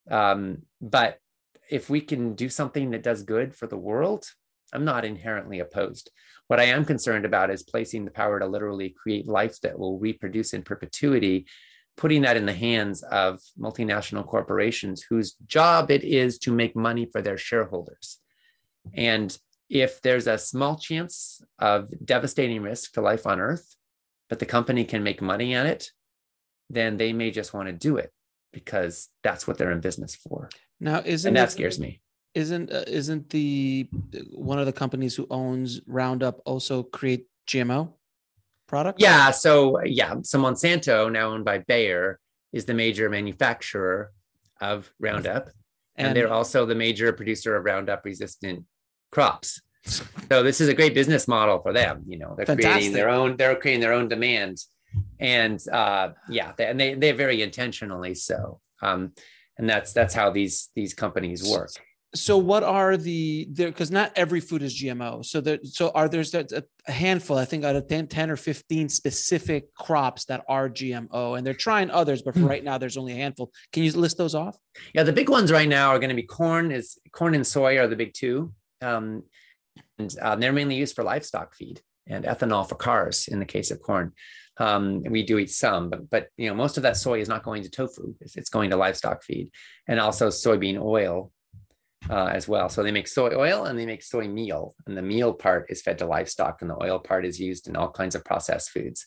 Um, but if we can do something that does good for the world, I'm not inherently opposed. What I am concerned about is placing the power to literally create life that will reproduce in perpetuity, putting that in the hands of multinational corporations whose job it is to make money for their shareholders. And if there's a small chance of devastating risk to life on Earth, but the company can make money on it, then they may just want to do it because that's what they're in business for. Now, isn't and that it, scares me. Isn't uh, isn't the one of the companies who owns Roundup also create G M O products? Yeah. So yeah, so Monsanto, now owned by Bayer, is the major manufacturer of Roundup, and, and they're also the major producer of Roundup resistant crops. So this is a great business model for them. You know, they're fantastic. creating their own. They're creating their own demand, and uh, yeah, they, and they they're very intentionally so. Um, and that's that's how these these companies work. So what are the there? Because not every food is G M O. So there, so are there's a, a handful, I think, out of ten, ten or fifteen specific crops that are G M O, and they're trying others, but for right now, there's only a handful. Can you list those off? Yeah, the big ones right now are going to be corn. Is corn and soy are the big two, um, and uh, they're mainly used for livestock feed and ethanol for cars. In the case of corn, um, we do eat some, but but you know most of that soy is not going to tofu. It's, it's going to livestock feed, and also soybean oil. Uh, as well. So they make soy oil and they make soy meal, and the meal part is fed to livestock and the oil part is used in all kinds of processed foods.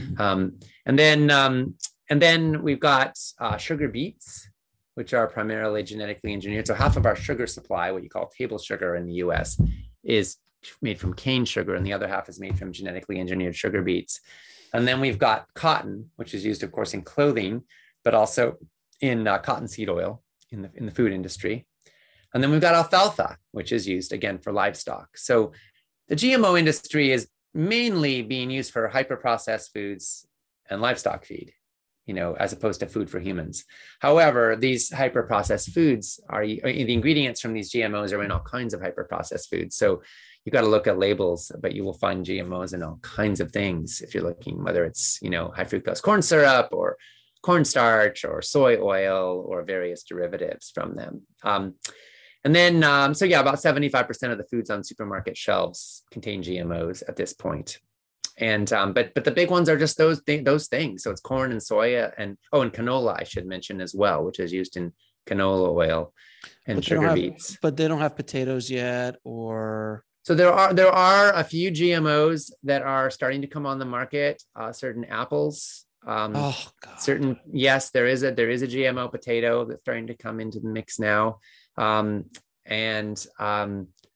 Um, and then um, and then we've got uh, sugar beets, which are primarily genetically engineered. So half of our sugar supply, what you call table sugar in the U S, is made from cane sugar, and the other half is made from genetically engineered sugar beets. And then we've got cotton, which is used, of course, in clothing, but also in uh, cottonseed oil in the in the food industry. And then we've got alfalfa, which is used again for livestock. So the G M O industry is mainly being used for hyper-processed foods and livestock feed, you know, as opposed to food for humans. However, these hyper-processed foods are, the ingredients from these G M Os are in all kinds of hyper-processed foods. So you've got to look at labels, but you will find G M Os in all kinds of things. If you're looking, whether it's, you know, high fructose corn syrup or cornstarch or soy oil or various derivatives from them. Um, And then, um, so yeah, about seventy-five percent of the foods on supermarket shelves contain G M Os at this point. And, um, but, but the big ones are just those, th- those things. So it's corn and soya and, oh, and canola, I should mention as well, which is used in canola oil and but sugar have, beets. But they don't have potatoes yet, or... So there are, there are a few G M Os that are starting to come on the market, uh, certain apples. Um, oh, God. Certain, yes, there is a, there is a G M O potato that's starting to come into the mix now. Um, and, um,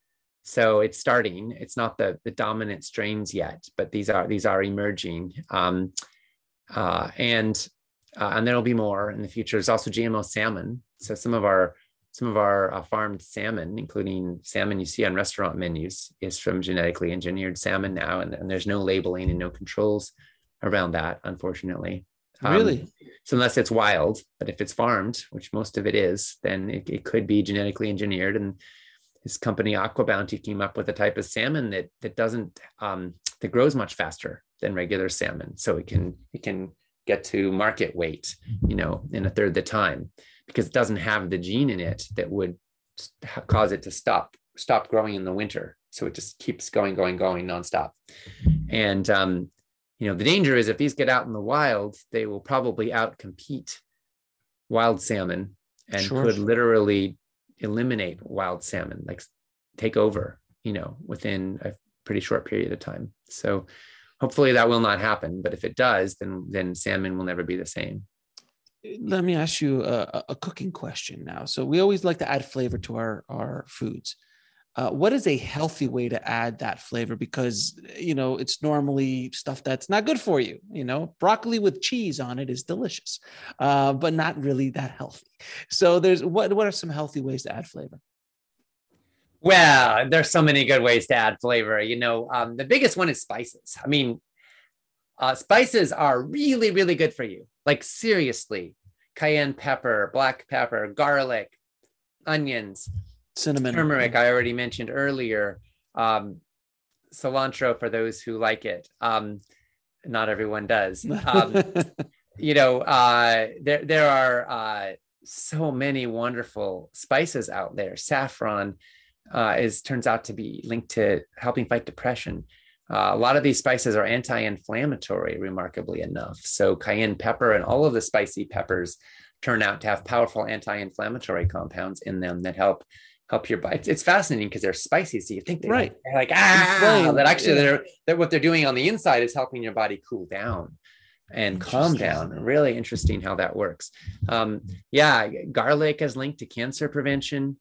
So it's starting. It's not the, the dominant strains yet, but these are these are emerging. Um, uh, and uh, and there'll be more in the future. There's also G M O salmon. So some of our some of our uh, farmed salmon, including salmon you see on restaurant menus, is from genetically engineered salmon now, and, and there's no labeling and no controls around that, unfortunately. Really? Um, so unless it's wild, but if it's farmed, which most of it is, then it, it could be genetically engineered. And his company Aqua Bounty came up with a type of salmon that that doesn't um, that grows much faster than regular salmon, so it can it can get to market weight, you know, in a third the time, because it doesn't have the gene in it that would cause it to stop stop growing in the winter. So it just keeps going, going, going nonstop. And um, you know, the danger is if these get out in the wild, they will probably outcompete wild salmon and Sure. could literally eliminate wild salmon, like take over, you know, within a pretty short period of time. So hopefully that will not happen. But if it does, then then salmon will never be the same. Let me ask you a, a cooking question now. So we always like to add flavor to our, our foods. Uh, what is a healthy way to add that flavor? Because, you know, it's normally stuff that's not good for you. You know, broccoli with cheese on it is delicious, uh, but not really that healthy. So there's what, what are some healthy ways to add flavor? Well, there's so many good ways to add flavor. You know, um, the biggest one is spices. I mean, uh, spices are really, really good for you. Like seriously, cayenne pepper, black pepper, garlic, onions, Cinnamon, turmeric, I already mentioned earlier. Um, cilantro for those who like it. Um, not everyone does. Um, you know, uh, there there are uh, so many wonderful spices out there. Saffron uh, is turns out to be linked to helping fight depression. Uh, a lot of these spices are anti-inflammatory, remarkably enough. So cayenne pepper and all of the spicy peppers turn out to have powerful anti-inflammatory compounds in them that help help your body. It's, it's fascinating because they're spicy, so you think they're, right. they're like ah, Inflame. that actually Yeah. they're, they're what they're doing on the inside is helping your body cool down and calm down. Really interesting how that works. Um, yeah, garlic is linked to cancer prevention.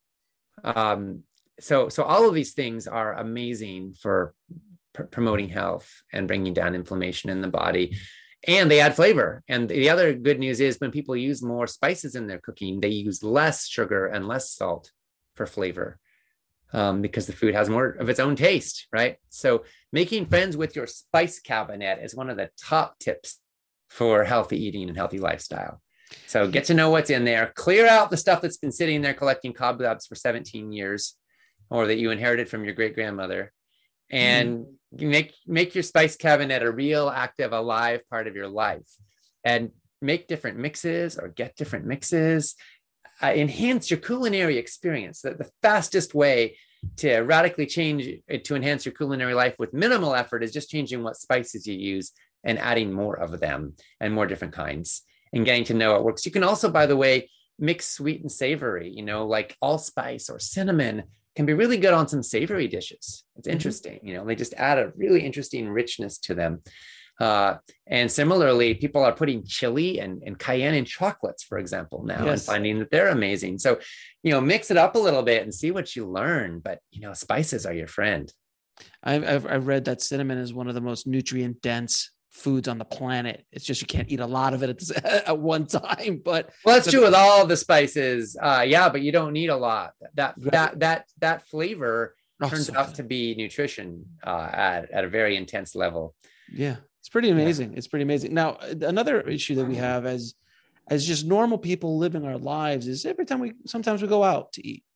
Um, so so all of these things are amazing for pr- promoting health and bringing down inflammation in the body. And they add flavor. And the other good news is when people use more spices in their cooking, they use less sugar and less salt for flavor, um, because the food has more of its own taste, right? So making friends with your spice cabinet is one of the top tips for healthy eating and healthy lifestyle. So get to know what's in there, clear out the stuff that's been sitting there collecting cobwebs for seventeen years, or that you inherited from your great grandmother, and mm. make, make your spice cabinet a real active, alive part of your life, and make different mixes or get different mixes. Uh, enhance your culinary experience. The, the fastest way to radically change, to enhance your culinary life with minimal effort is just changing what spices you use and adding more of them and more different kinds and getting to know what works. You can also, by the way, mix sweet and savory, you know, like allspice or cinnamon can be really good on some savory dishes. It's interesting, mm-hmm. you know, they just add a really interesting richness to them. Uh, and similarly, people are putting chili and, and cayenne in chocolates, for example, now, yes. and finding that they're amazing. So, you know, mix it up a little bit and see what you learn. But, you know, spices are your friend. I've, I've, I've read that cinnamon is one of the most nutrient dense foods on the planet. It's just you can't eat a lot of it at, this, at one time. But well, that's true with all the spices. Uh, yeah, but you don't need a lot. That right. that that that flavor oh, turns so out good. to be nutrition uh, at at a very intense level. Yeah. It's pretty amazing. Yeah. It's pretty amazing. Now, another issue that we have as, as just normal people living our lives is every time we, sometimes we go out to eat,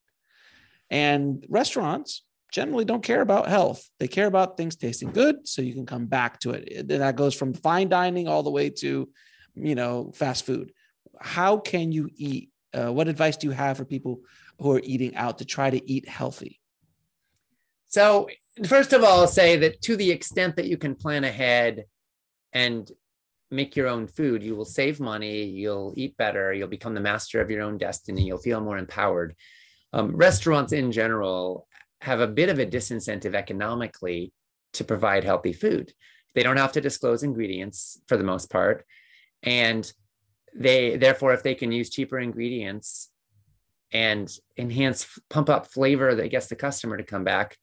and restaurants generally don't care about health. They care about things tasting good so you can come back to it. And that goes from fine dining all the way to, you know, fast food. How can you eat? Uh, what advice do you have for people who are eating out to try to eat healthy? So first of all, I'll say that to the extent that you can plan ahead and make your own food, you will save money, you'll eat better, you'll become the master of your own destiny, you'll feel more empowered. Um, restaurants in general have a bit of a disincentive economically to provide healthy food. They don't have to disclose ingredients for the most part. And they, therefore, if they can use cheaper ingredients and enhance, pump up flavor that gets the customer to come back,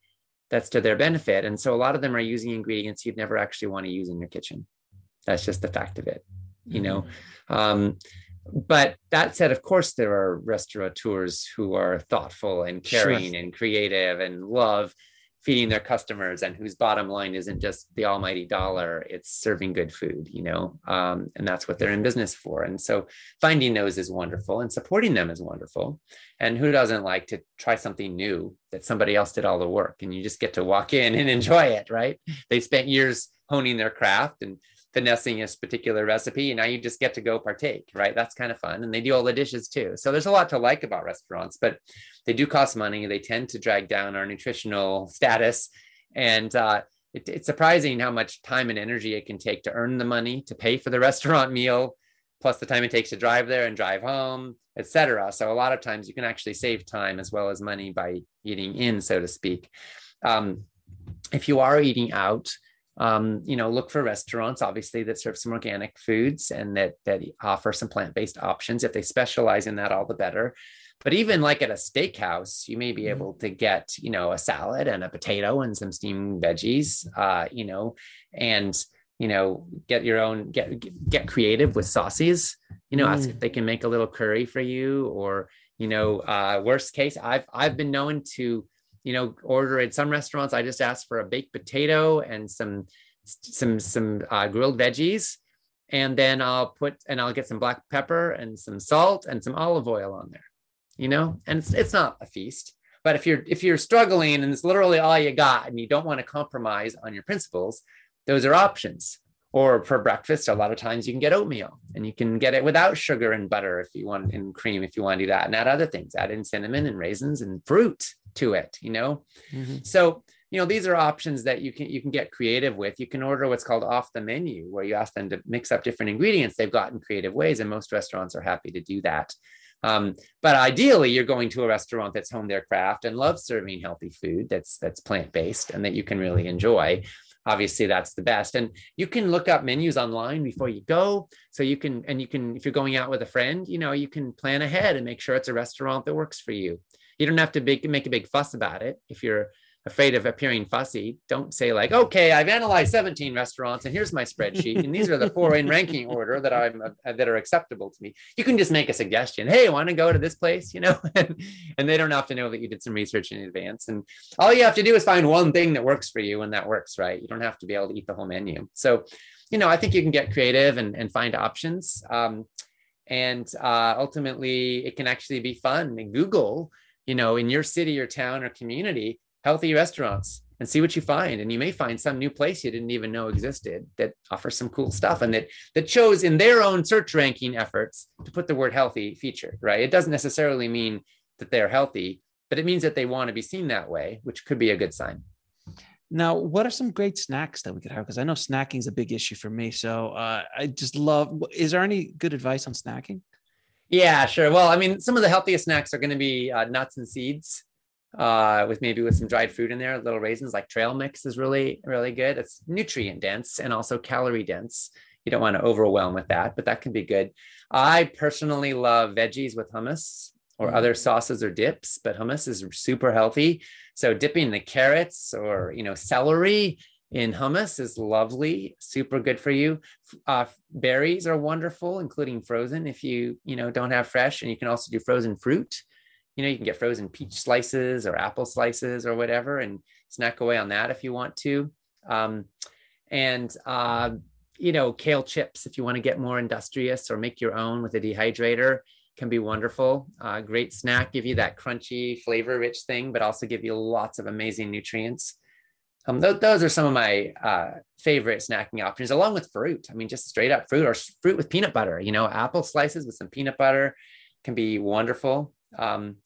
that's to their benefit. And so a lot of them are using ingredients you'd never actually want to use in your kitchen. That's just the fact of it, you know. Mm-hmm. Um, but that said, of course, there are restaurateurs who are thoughtful and caring sure. and creative and love feeding their customers, and whose bottom line isn't just the almighty dollar, it's serving good food, you know, um, and that's what they're in business for. And so finding those is wonderful, and supporting them is wonderful. And who doesn't like to try something new that somebody else did all the work, and you just get to walk in and enjoy it, right? They spent years honing their craft and finessing this particular recipe, and now you just get to go partake, right? That's kind of fun. And they do all the dishes too. So there's a lot to like about restaurants, but they do cost money. They tend to drag down our nutritional status. And uh, it, it's surprising how much time and energy it can take to earn the money to pay for the restaurant meal, plus the time it takes to drive there and drive home, et cetera. So a lot of times you can actually save time as well as money by eating in, so to speak. Um, if you are eating out, Um, you know, look for restaurants, obviously, that serve some organic foods and that that offer some plant-based options. If they specialize in that, all the better. But even like at a steakhouse, you may be able to get, you know, a salad and a potato and some steamed veggies, uh, you know, and, you know, get your own, get get creative with sauces. You know, mm. ask if they can make a little curry for you, or, you know, uh, worst case, I've I've been known to, you know, order at some restaurants, I just ask for a baked potato and some, some, some uh, grilled veggies. And then I'll put, and I'll get some black pepper and some salt and some olive oil on there, you know, and it's, it's not a feast. But if you're, if you're struggling and it's literally all you got and you don't want to compromise on your principles, those are options. Or for breakfast, a lot of times you can get oatmeal, and you can get it without sugar and butter if you want, and cream if you want to do that, and add other things, add in cinnamon and raisins and fruit to it, you know? Mm-hmm. So, you know, these are options that you can, you can get creative with. You can order what's called off the menu, where you ask them to mix up different ingredients they've got in creative ways. And most restaurants are happy to do that. Um, but ideally, you're going to a restaurant that's honed their craft and loves serving healthy food that's, that's plant-based and that you can really enjoy. Obviously, that's the best. And you can look up menus online before you go. So you can, and you can, if you're going out with a friend, you know, you can plan ahead and make sure it's a restaurant that works for you. You don't have to big, make a big fuss about it. If you're afraid of appearing fussy, don't say like, okay, I've analyzed seventeen restaurants and here's my spreadsheet, and these are the four in ranking order that I'm uh, that are acceptable to me. You can just make a suggestion. Hey, want to go to this place, you know, and, and they don't have to know that you did some research in advance. And all you have to do is find one thing that works for you, and that works, right? You don't have to be able to eat the whole menu. So, you know, I think you can get creative and, and find options. Um, and uh, ultimately, it can actually be fun. And Google, you know, in your city or town or community, healthy restaurants, and see what you find. And you may find some new place you didn't even know existed that offers some cool stuff, and that that chose in their own search ranking efforts to put the word healthy featured, right? It doesn't necessarily mean that they're healthy, but it means that they want to be seen that way, which could be a good sign. Now, what are some great snacks that we could have? Because I know snacking is a big issue for me. So uh, I just love, is there any good advice on snacking? Yeah, sure. Well, I mean, some of the healthiest snacks are going to be uh, nuts and seeds, uh, with maybe with some dried fruit in there, little raisins. Like trail mix is really, really good. It's nutrient dense and also calorie dense. You don't want to overwhelm with that, but that can be good. I personally love veggies with hummus or mm. other sauces or dips, but hummus is super healthy. So dipping the carrots or, you know, celery in hummus is lovely, super good for you. Uh, berries are wonderful, including frozen if you, you know, don't have fresh. And you can also do frozen fruit. You know, you can get frozen peach slices or apple slices or whatever, and snack away on that if you want to. Um, and, uh, you know, kale chips, if you want to get more industrious or make your own with a dehydrator, can be wonderful. Uh, great snack, give you that crunchy, flavor-rich thing, but also give you lots of amazing nutrients. Um, th- those are some of my uh, favorite snacking options, along with fruit. I mean, just straight up fruit or fruit with peanut butter. You know, apple slices with some peanut butter can be wonderful. Um,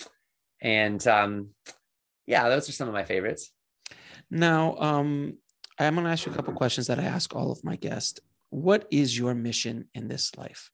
and um, yeah, those are some of my favorites. Now, um, I'm going to ask you a couple of questions that I ask all of my guests. What is your mission in this life?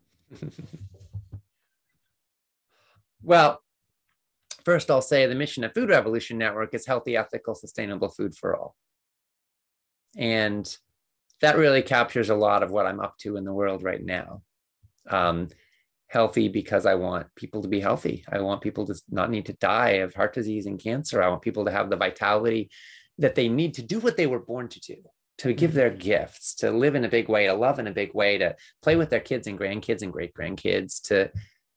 Well, first I'll say the mission of Food Revolution Network is healthy, ethical, sustainable food for all. And that really captures a lot of what I'm up to in the world right now. Um, healthy because I want people to be healthy. I want people to not need to die of heart disease and cancer. I want people to have the vitality that they need to do what they were born to do, to give their gifts, to live in a big way, to love in a big way, to play with their kids and grandkids and great grandkids, to,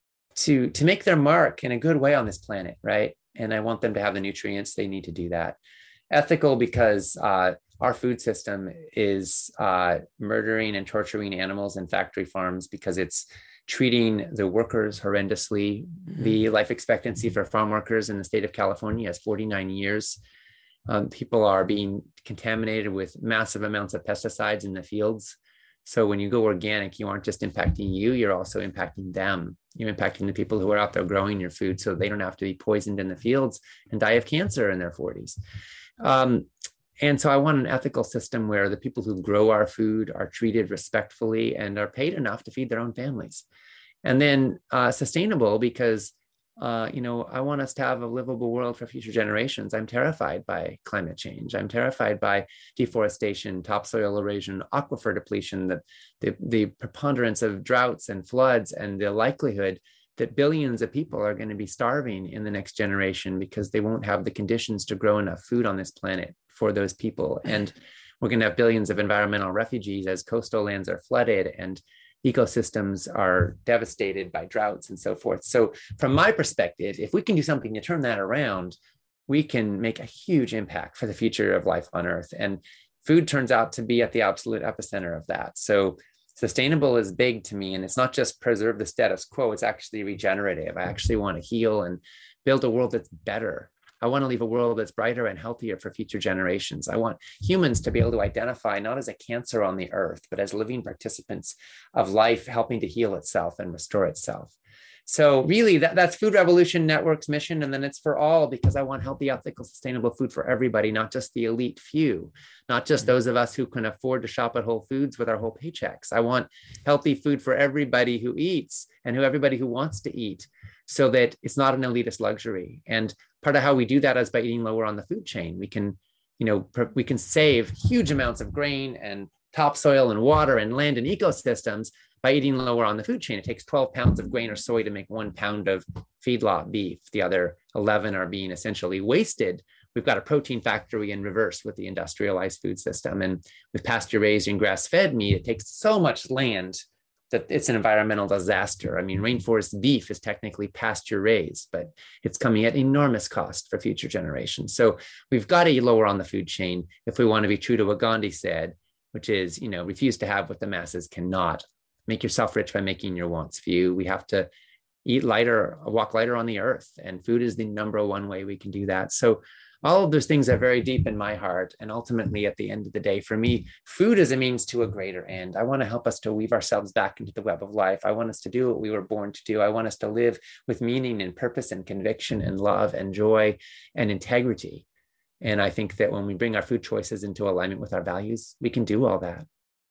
to, to make their mark in a good way on this planet, right? And I want them to have the nutrients they need to do that. Ethical because uh, our food system is uh, murdering and torturing animals in factory farms because it's treating the workers horrendously. Mm-hmm. The life expectancy for farm workers in the state of California is forty-nine years. Um, people are being contaminated with massive amounts of pesticides in the fields. So when you go organic, you aren't just impacting you, you're also impacting them. You're impacting the people who are out there growing your food so they don't have to be poisoned in the fields and die of cancer in their forties. Um, and so I want an ethical system where the people who grow our food are treated respectfully and are paid enough to feed their own families. And then uh, sustainable because Uh, you know, I want us to have a livable world for future generations. I'm terrified by climate change. I'm terrified by deforestation, topsoil erosion, aquifer depletion, the, the, the preponderance of droughts and floods, and the likelihood that billions of people are going to be starving in the next generation because they won't have the conditions to grow enough food on this planet for those people. And we're going to have billions of environmental refugees as coastal lands are flooded and ecosystems are devastated by droughts and so forth. So from my perspective, if we can do something to turn that around, we can make a huge impact for the future of life on Earth. And food turns out to be at the absolute epicenter of that. So sustainable is big to me. And it's not just preserve the status quo, it's actually regenerative. I actually want to heal and build a world that's better. I want to leave a world that's brighter and healthier for future generations. I want humans to be able to identify not as a cancer on the earth, but as living participants of life, helping to heal itself and restore itself. So really that, that's Food Revolution Network's mission. And then it's for all, because I want healthy, ethical, sustainable food for everybody, not just the elite few, not just those of us who can afford to shop at Whole Foods with our whole paychecks. I want healthy food for everybody who eats and who everybody who wants to eat, so that it's not an elitist luxury. And part of how we do that is by eating lower on the food chain. We can, you know, we can save huge amounts of grain and topsoil and water and land and ecosystems by eating lower on the food chain. It takes twelve pounds of grain or soy to make one pound of feedlot beef. The other eleven are being essentially wasted. We've got a protein factory in reverse with the industrialized food system. And with pasture raised and grass fed meat, it takes so much land that it's an environmental disaster. I mean, rainforest beef is technically pasture raised, but it's coming at enormous cost for future generations. So we've got to lower on the food chain if we want to be true to what Gandhi said, which is, you know, refuse to have what the masses cannot. Make yourself rich by making your wants few. We have to eat lighter, walk lighter on the earth, and food is the number one way we can do that. So all of those things are very deep in my heart. And ultimately, at the end of the day, for me, food is a means to a greater end. I want to help us to weave ourselves back into the web of life. I want us to do what we were born to do. I want us to live with meaning and purpose and conviction and love and joy and integrity. And I think that when we bring our food choices into alignment with our values, we can do all that.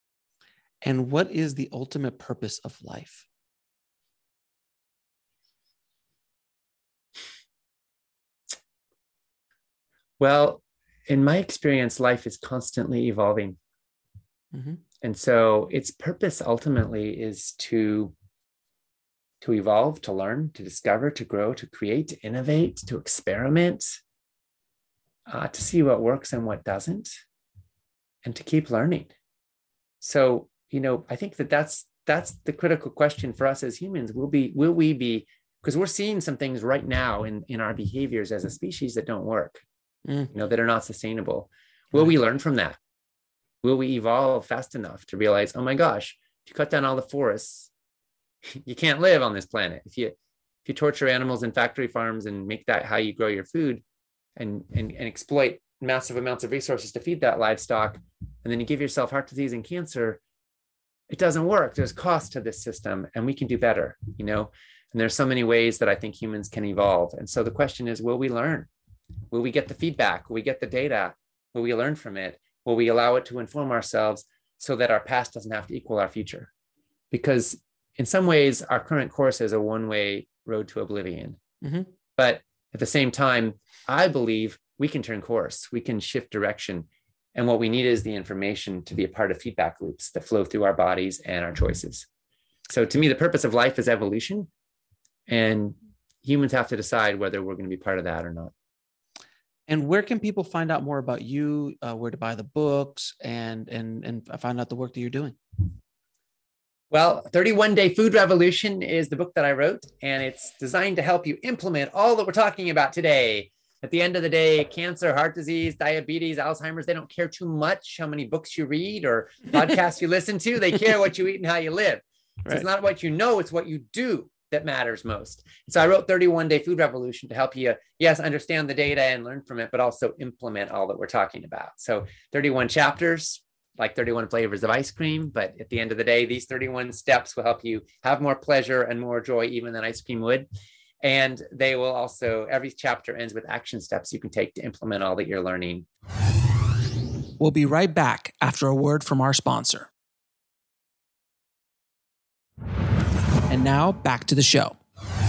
And what is the ultimate purpose of life? Well, in my experience, life is constantly evolving. Mm-hmm. And so its purpose ultimately is to, to evolve, to learn, to discover, to grow, to create, to innovate, to experiment, uh, to see what works and what doesn't, and to keep learning. So, you know, I think that that's, that's the critical question for us as humans. Will be, will we be, because we're seeing some things right now in, in our behaviors as a species that don't work. You know, that are not sustainable. Will we learn from that? Will we evolve fast enough to realize, oh my gosh, if you cut down all the forests, you can't live on this planet. If you if you torture animals in factory farms and make that how you grow your food, and and, and exploit massive amounts of resources to feed that livestock, and then you give yourself heart disease and cancer, it doesn't work. There's cost to this system, and we can do better, you know? And there's so many ways that I think humans can evolve. And so the question is, will we learn? Will we get the feedback? Will we get the data? Will we learn from it? Will we allow it to inform ourselves so that our past doesn't have to equal our future? Because in some ways, our current course is a one-way road to oblivion. Mm-hmm. But at the same time, I believe we can turn course. We can shift direction. And what we need is the information to be a part of feedback loops that flow through our bodies and our choices. So to me, the purpose of life is evolution, and humans have to decide whether we're going to be part of that or not. And where can people find out more about you, uh, where to buy the books, and and and find out the work that you're doing? Well, thirty-one Day Food Revolution is the book that I wrote, and it's designed to help you implement all that we're talking about today. At the end of the day, cancer, heart disease, diabetes, Alzheimer's, they don't care too much how many books you read or podcasts you listen to. They care what you eat and how you live. So Right. it's not what you know, it's what you do that matters most. So I wrote thirty-one Day Food Revolution to help you, yes, understand the data and learn from it, but also implement all that we're talking about. So thirty-one chapters, like thirty-one flavors of ice cream. But at the end of the day, these thirty-one steps will help you have more pleasure and more joy even than ice cream would. And they will also, every chapter ends with action steps you can take to implement all that you're learning. We'll be right back after a word from our sponsor. And now back to the show.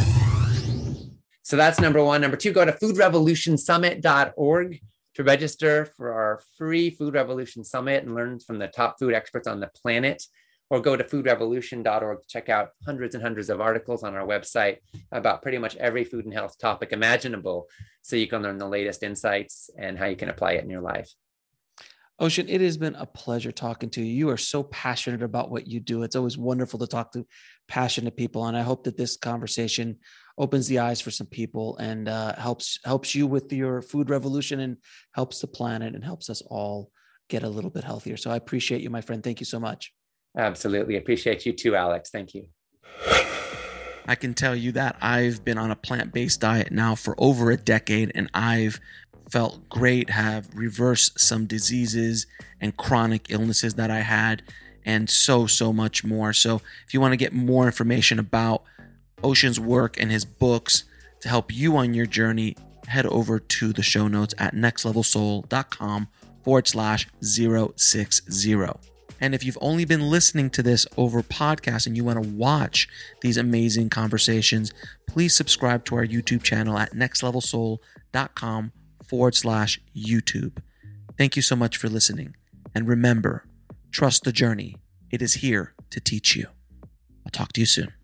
So that's number one. Number two, go to food revolution summit dot org to register for our free Food Revolution Summit and learn from the top food experts on the planet. Or go to food revolution dot org to check out hundreds and hundreds of articles on our website about pretty much every food and health topic imaginable, so you can learn the latest insights and how you can apply it in your life. Ocean, it has been a pleasure talking to you. You are so passionate about what you do. It's always wonderful to talk to passionate people. And I hope that this conversation opens the eyes for some people and uh, helps helps you with your food revolution and helps the planet and helps us all get a little bit healthier. So I appreciate you, my friend. Thank you so much. Absolutely. Appreciate you too, Alex. Thank you. I can tell you that I've been on a plant-based diet now for over a decade, and I've felt great, have reversed some diseases and chronic illnesses that I had, and so, so much more. So if you want to get more information about Ocean's work and his books to help you on your journey, head over to the show notes at nextlevelsoul.com forward slash 060. And if you've only been listening to this over podcast and you want to watch these amazing conversations, please subscribe to our YouTube channel at nextlevelsoul.com forward slash YouTube. Thank you so much for listening. And remember, trust the journey. It is here to teach you. I'll talk to you soon.